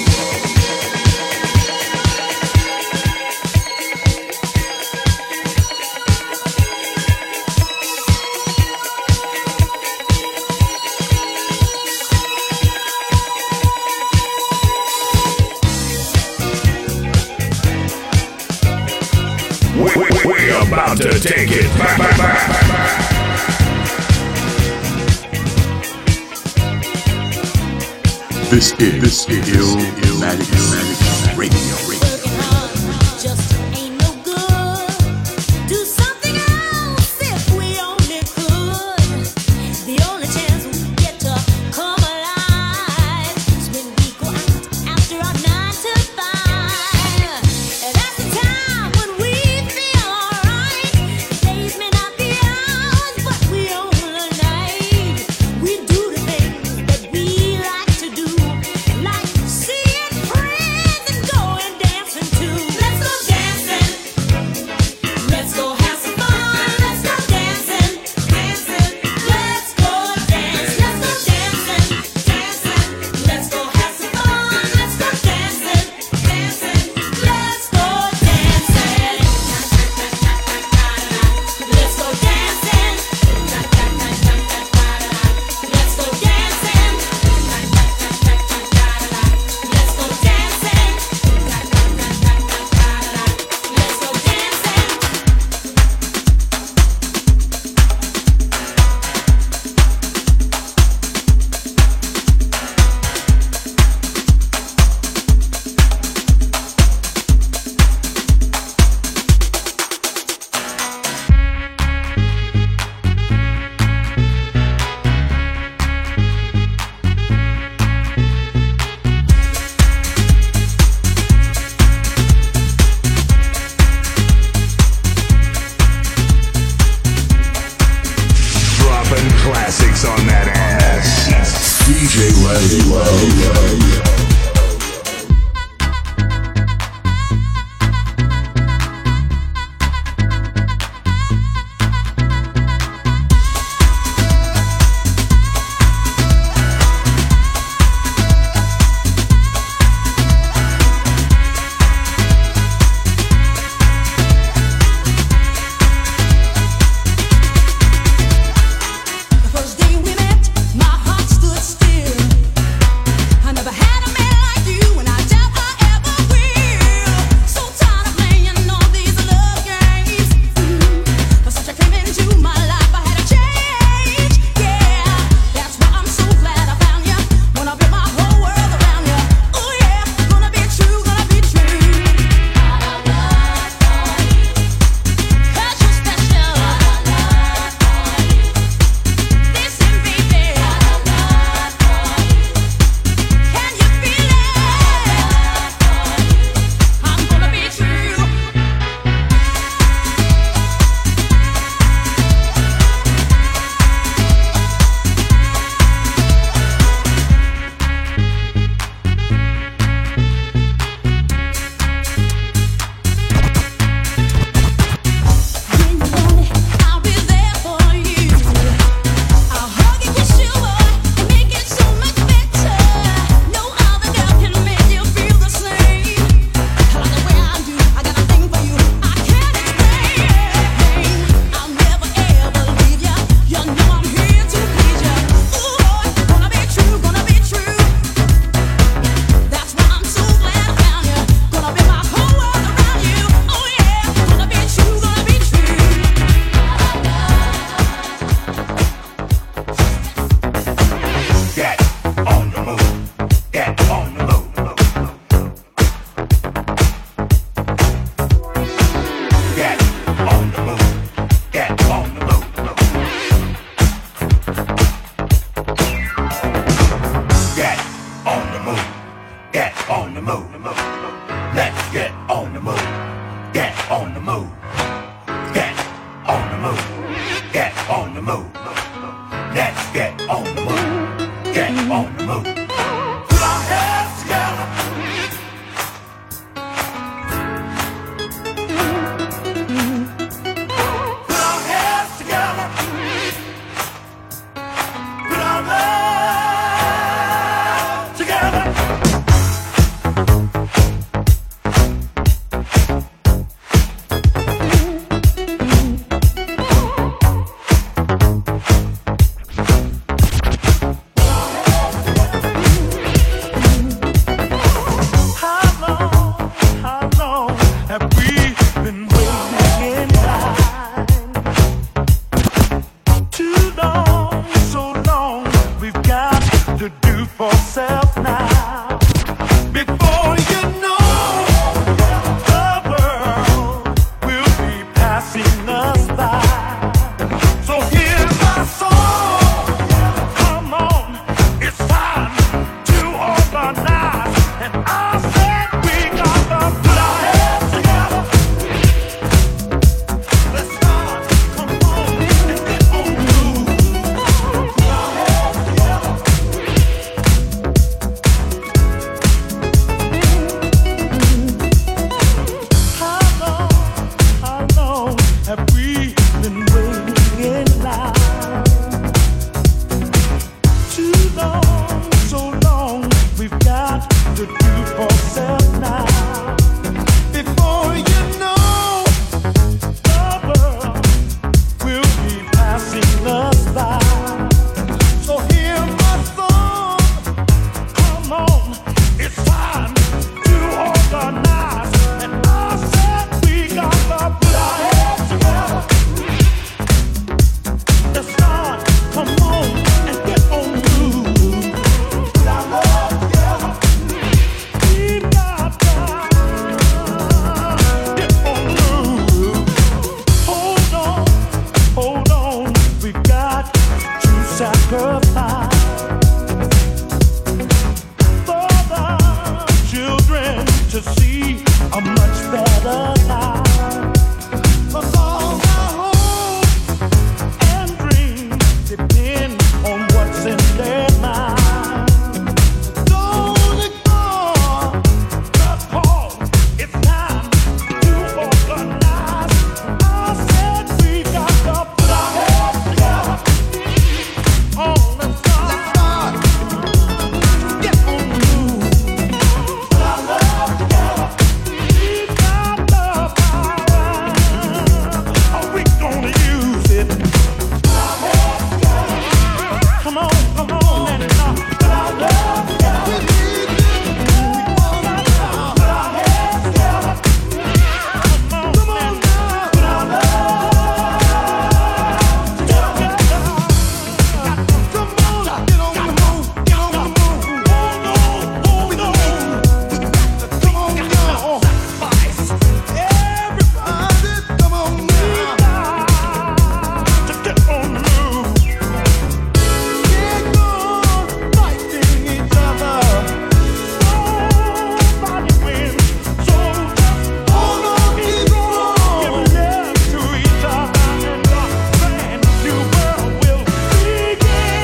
We're about to take it back. This is Illmatic Radio. Classics on that ass. DJ Larry Love. have we been waiting in line? Too long, so long, we've got to do for self now. Before you know, the world will be passing us by. So hear my song, come on, it's time to organize. And I said we got to put our heads together. The sun, come on and get on the move. Put our love together. We've got to get on the move. Hold on, we've got to sacrifice for the children to see a much better life. 'Cause all our hopes and dreams depend on what's in their mind. Don't ignore the call. It's time to organize. I said we got to put our heads together. Oh, let's start. Get on the move. Put our love together. We got the power. Are we gonna use it? Put our heads together. Come on, and put our love together. We need it. We want it now. Put our heads together. Come on now. Put our love together. Come on, get on the move. Get on the move. Hold on. Come on now. Everybody, come on now. To get on the move. We're gone fighting each other. Nobody wins. So just hold on, keep on. Give love to each other, and a brand new world will begin.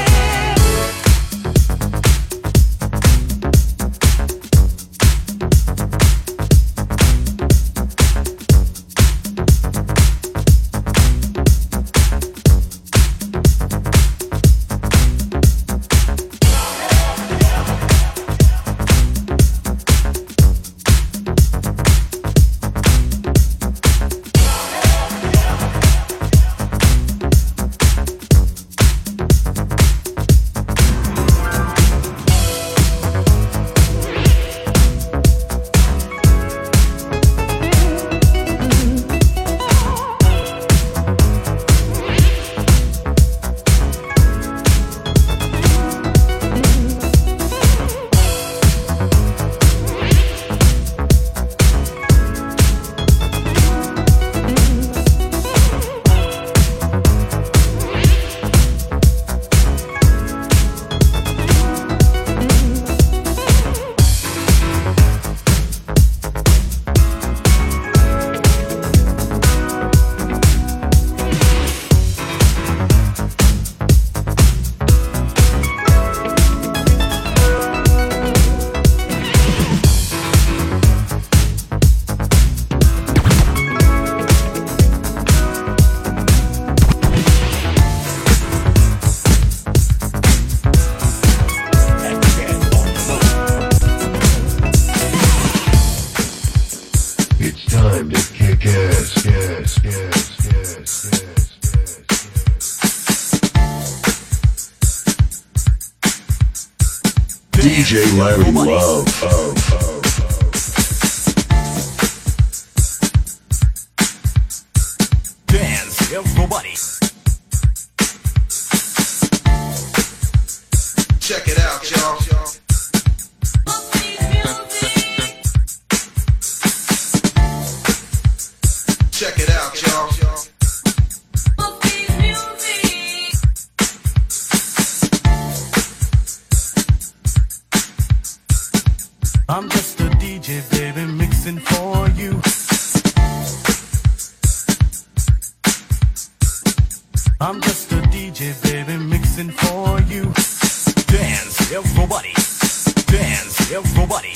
It's time to kick ass. DJ Larry Love. Dance, everybody. Check it out, y'all. Check it out, y'all. I'm just a DJ, baby, mixing for you. I'm just a DJ, baby, mixing for you. Dance, everybody. Dance, everybody.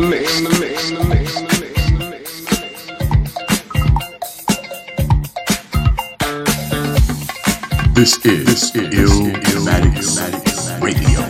This is Illmatic Radio.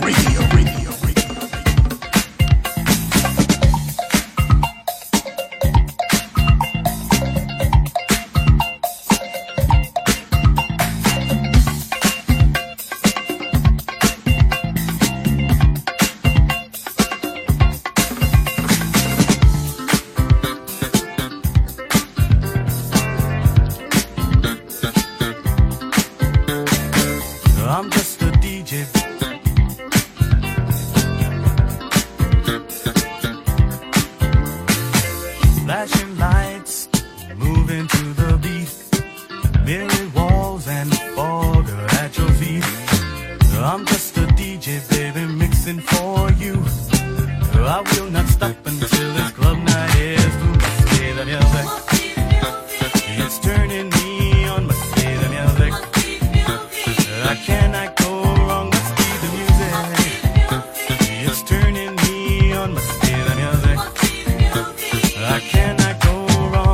I'm just a DJ. Flashing lights, moving to the beat. Mirrored walls and fog at your feet. I'm just a DJ, baby, mixing for you. I will not stop until this club night is through. Stay the music. It's turning me on, but stay the music. I cannot go wrong, must be the music. It's turning me on, must be the music. I cannot go wrong.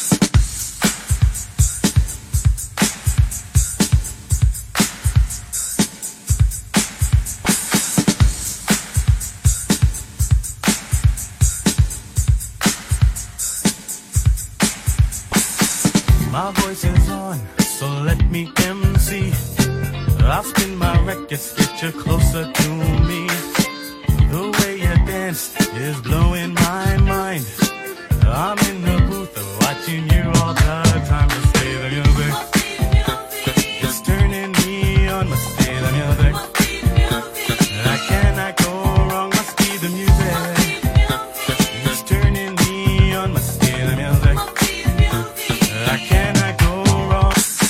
My voice is on, so let me MC. I'll spin my records, get you closer to me. The way you dance is blowing my mind. I'm in the booth watching you all the time. Just play the music. It's turning me on, must play the music. I cannot go wrong, must be the music. It's turning me on, must play the music. I cannot go wrong.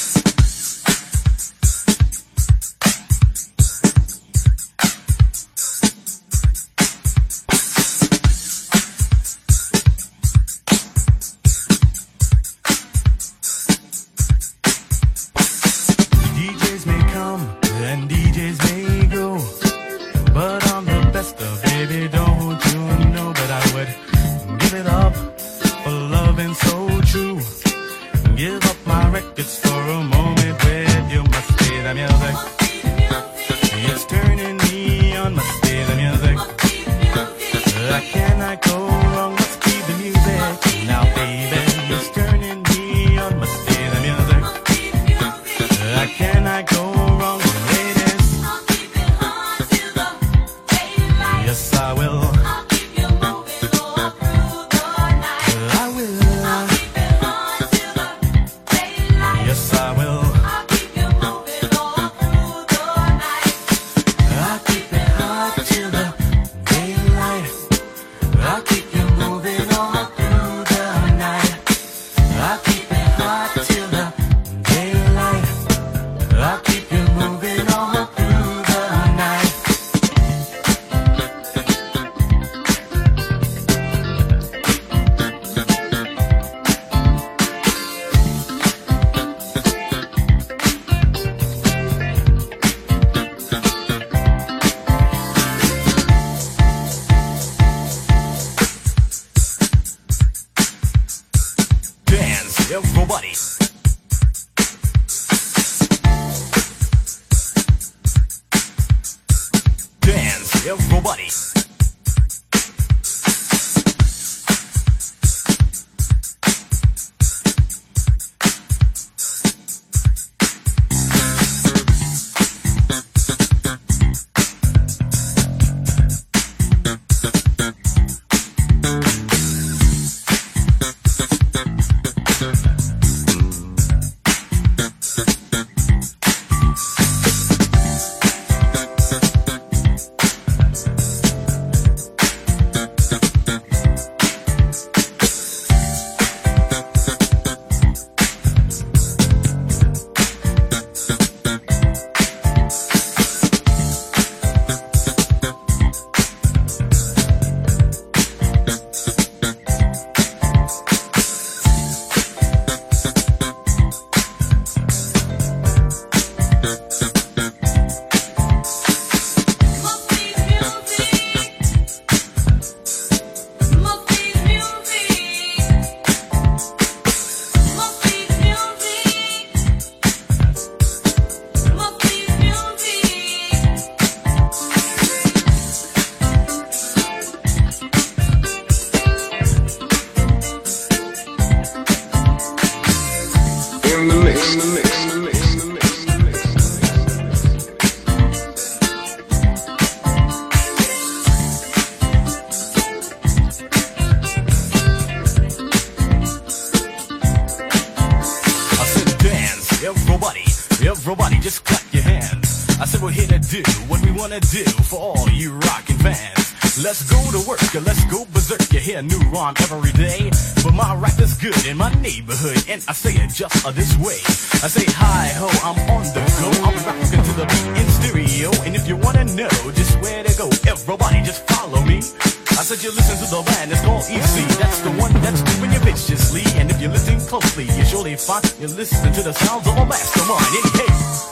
DJs may come and DJs may go, but I'm the best of, baby, don't you know? But I would give it up for loving so true. Give up my records for a moment with you. Must be the music. It's turning me on, must be the music. I cannot go wrong, must be the music. Now baby, it's turning me on, must be the music. I cannot go wrong, ladies. Yes, I will. I will. Yes, I will. I'll keep it hot till the daylight. I'll keep you moving all through the night. I'll keep it hot till the daylight. I'll keep you moving all through the night. do what we wanna do for all you rockin' fans. Let's go to work, let's go berserk. You hear a new rhyme every day, but my rap is good in my neighborhood, and I say it just this way. I say hi ho, I'm on the go, I'm rockin' to the beat in stereo, and if you wanna know just where to go, everybody just follow me. I said you listen to the band, it's called EC. That's the one that's doing you viciously, and if you listen closely, you surely find you're listening to the sounds of a mastermind. In case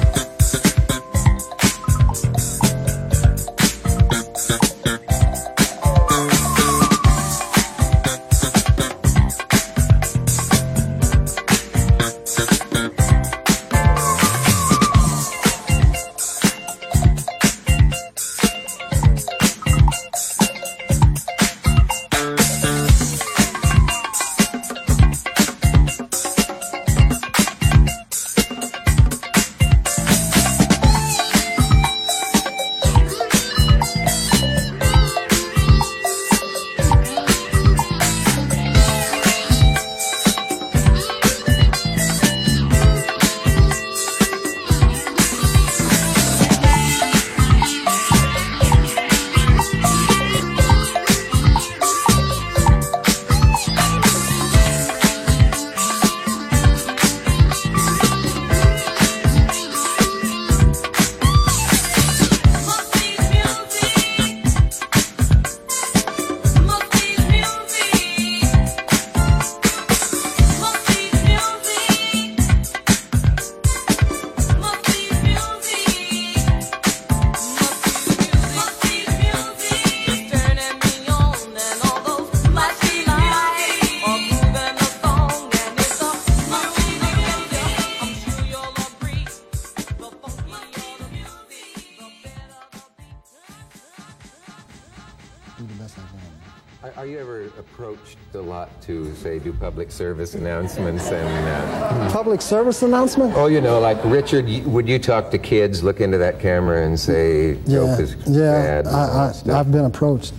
Are you ever approached a lot to, say, do public service announcements and... Public service announcement? Oh, you know, like Richard, would you talk to kids, look into that camera and say, joke is bad? I've been approached,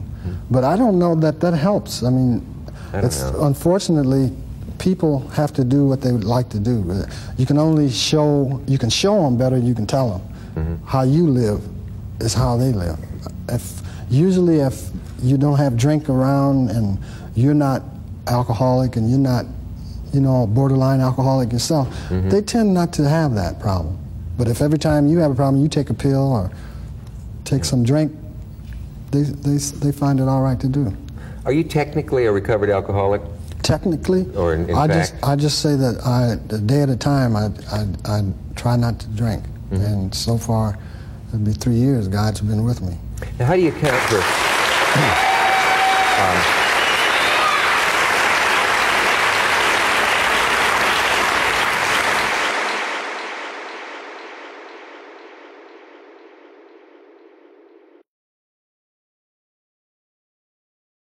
but I don't know that helps. I mean, unfortunately, people have to do what they would like to do. You can only show them better than you can tell them. Mm-hmm. How you live is how they live. Usually if you don't have drink around and you're not alcoholic and you're not, borderline alcoholic yourself, mm-hmm. they tend not to have that problem. But if every time you have a problem, you take a pill or take some drink, they find it all right to do. Are you technically a recovered alcoholic? Technically? Or in fact? I just say that a day at a time, I try not to drink. Mm-hmm. And so far, it'll be 3 years God's been with me. Now, how do you account for...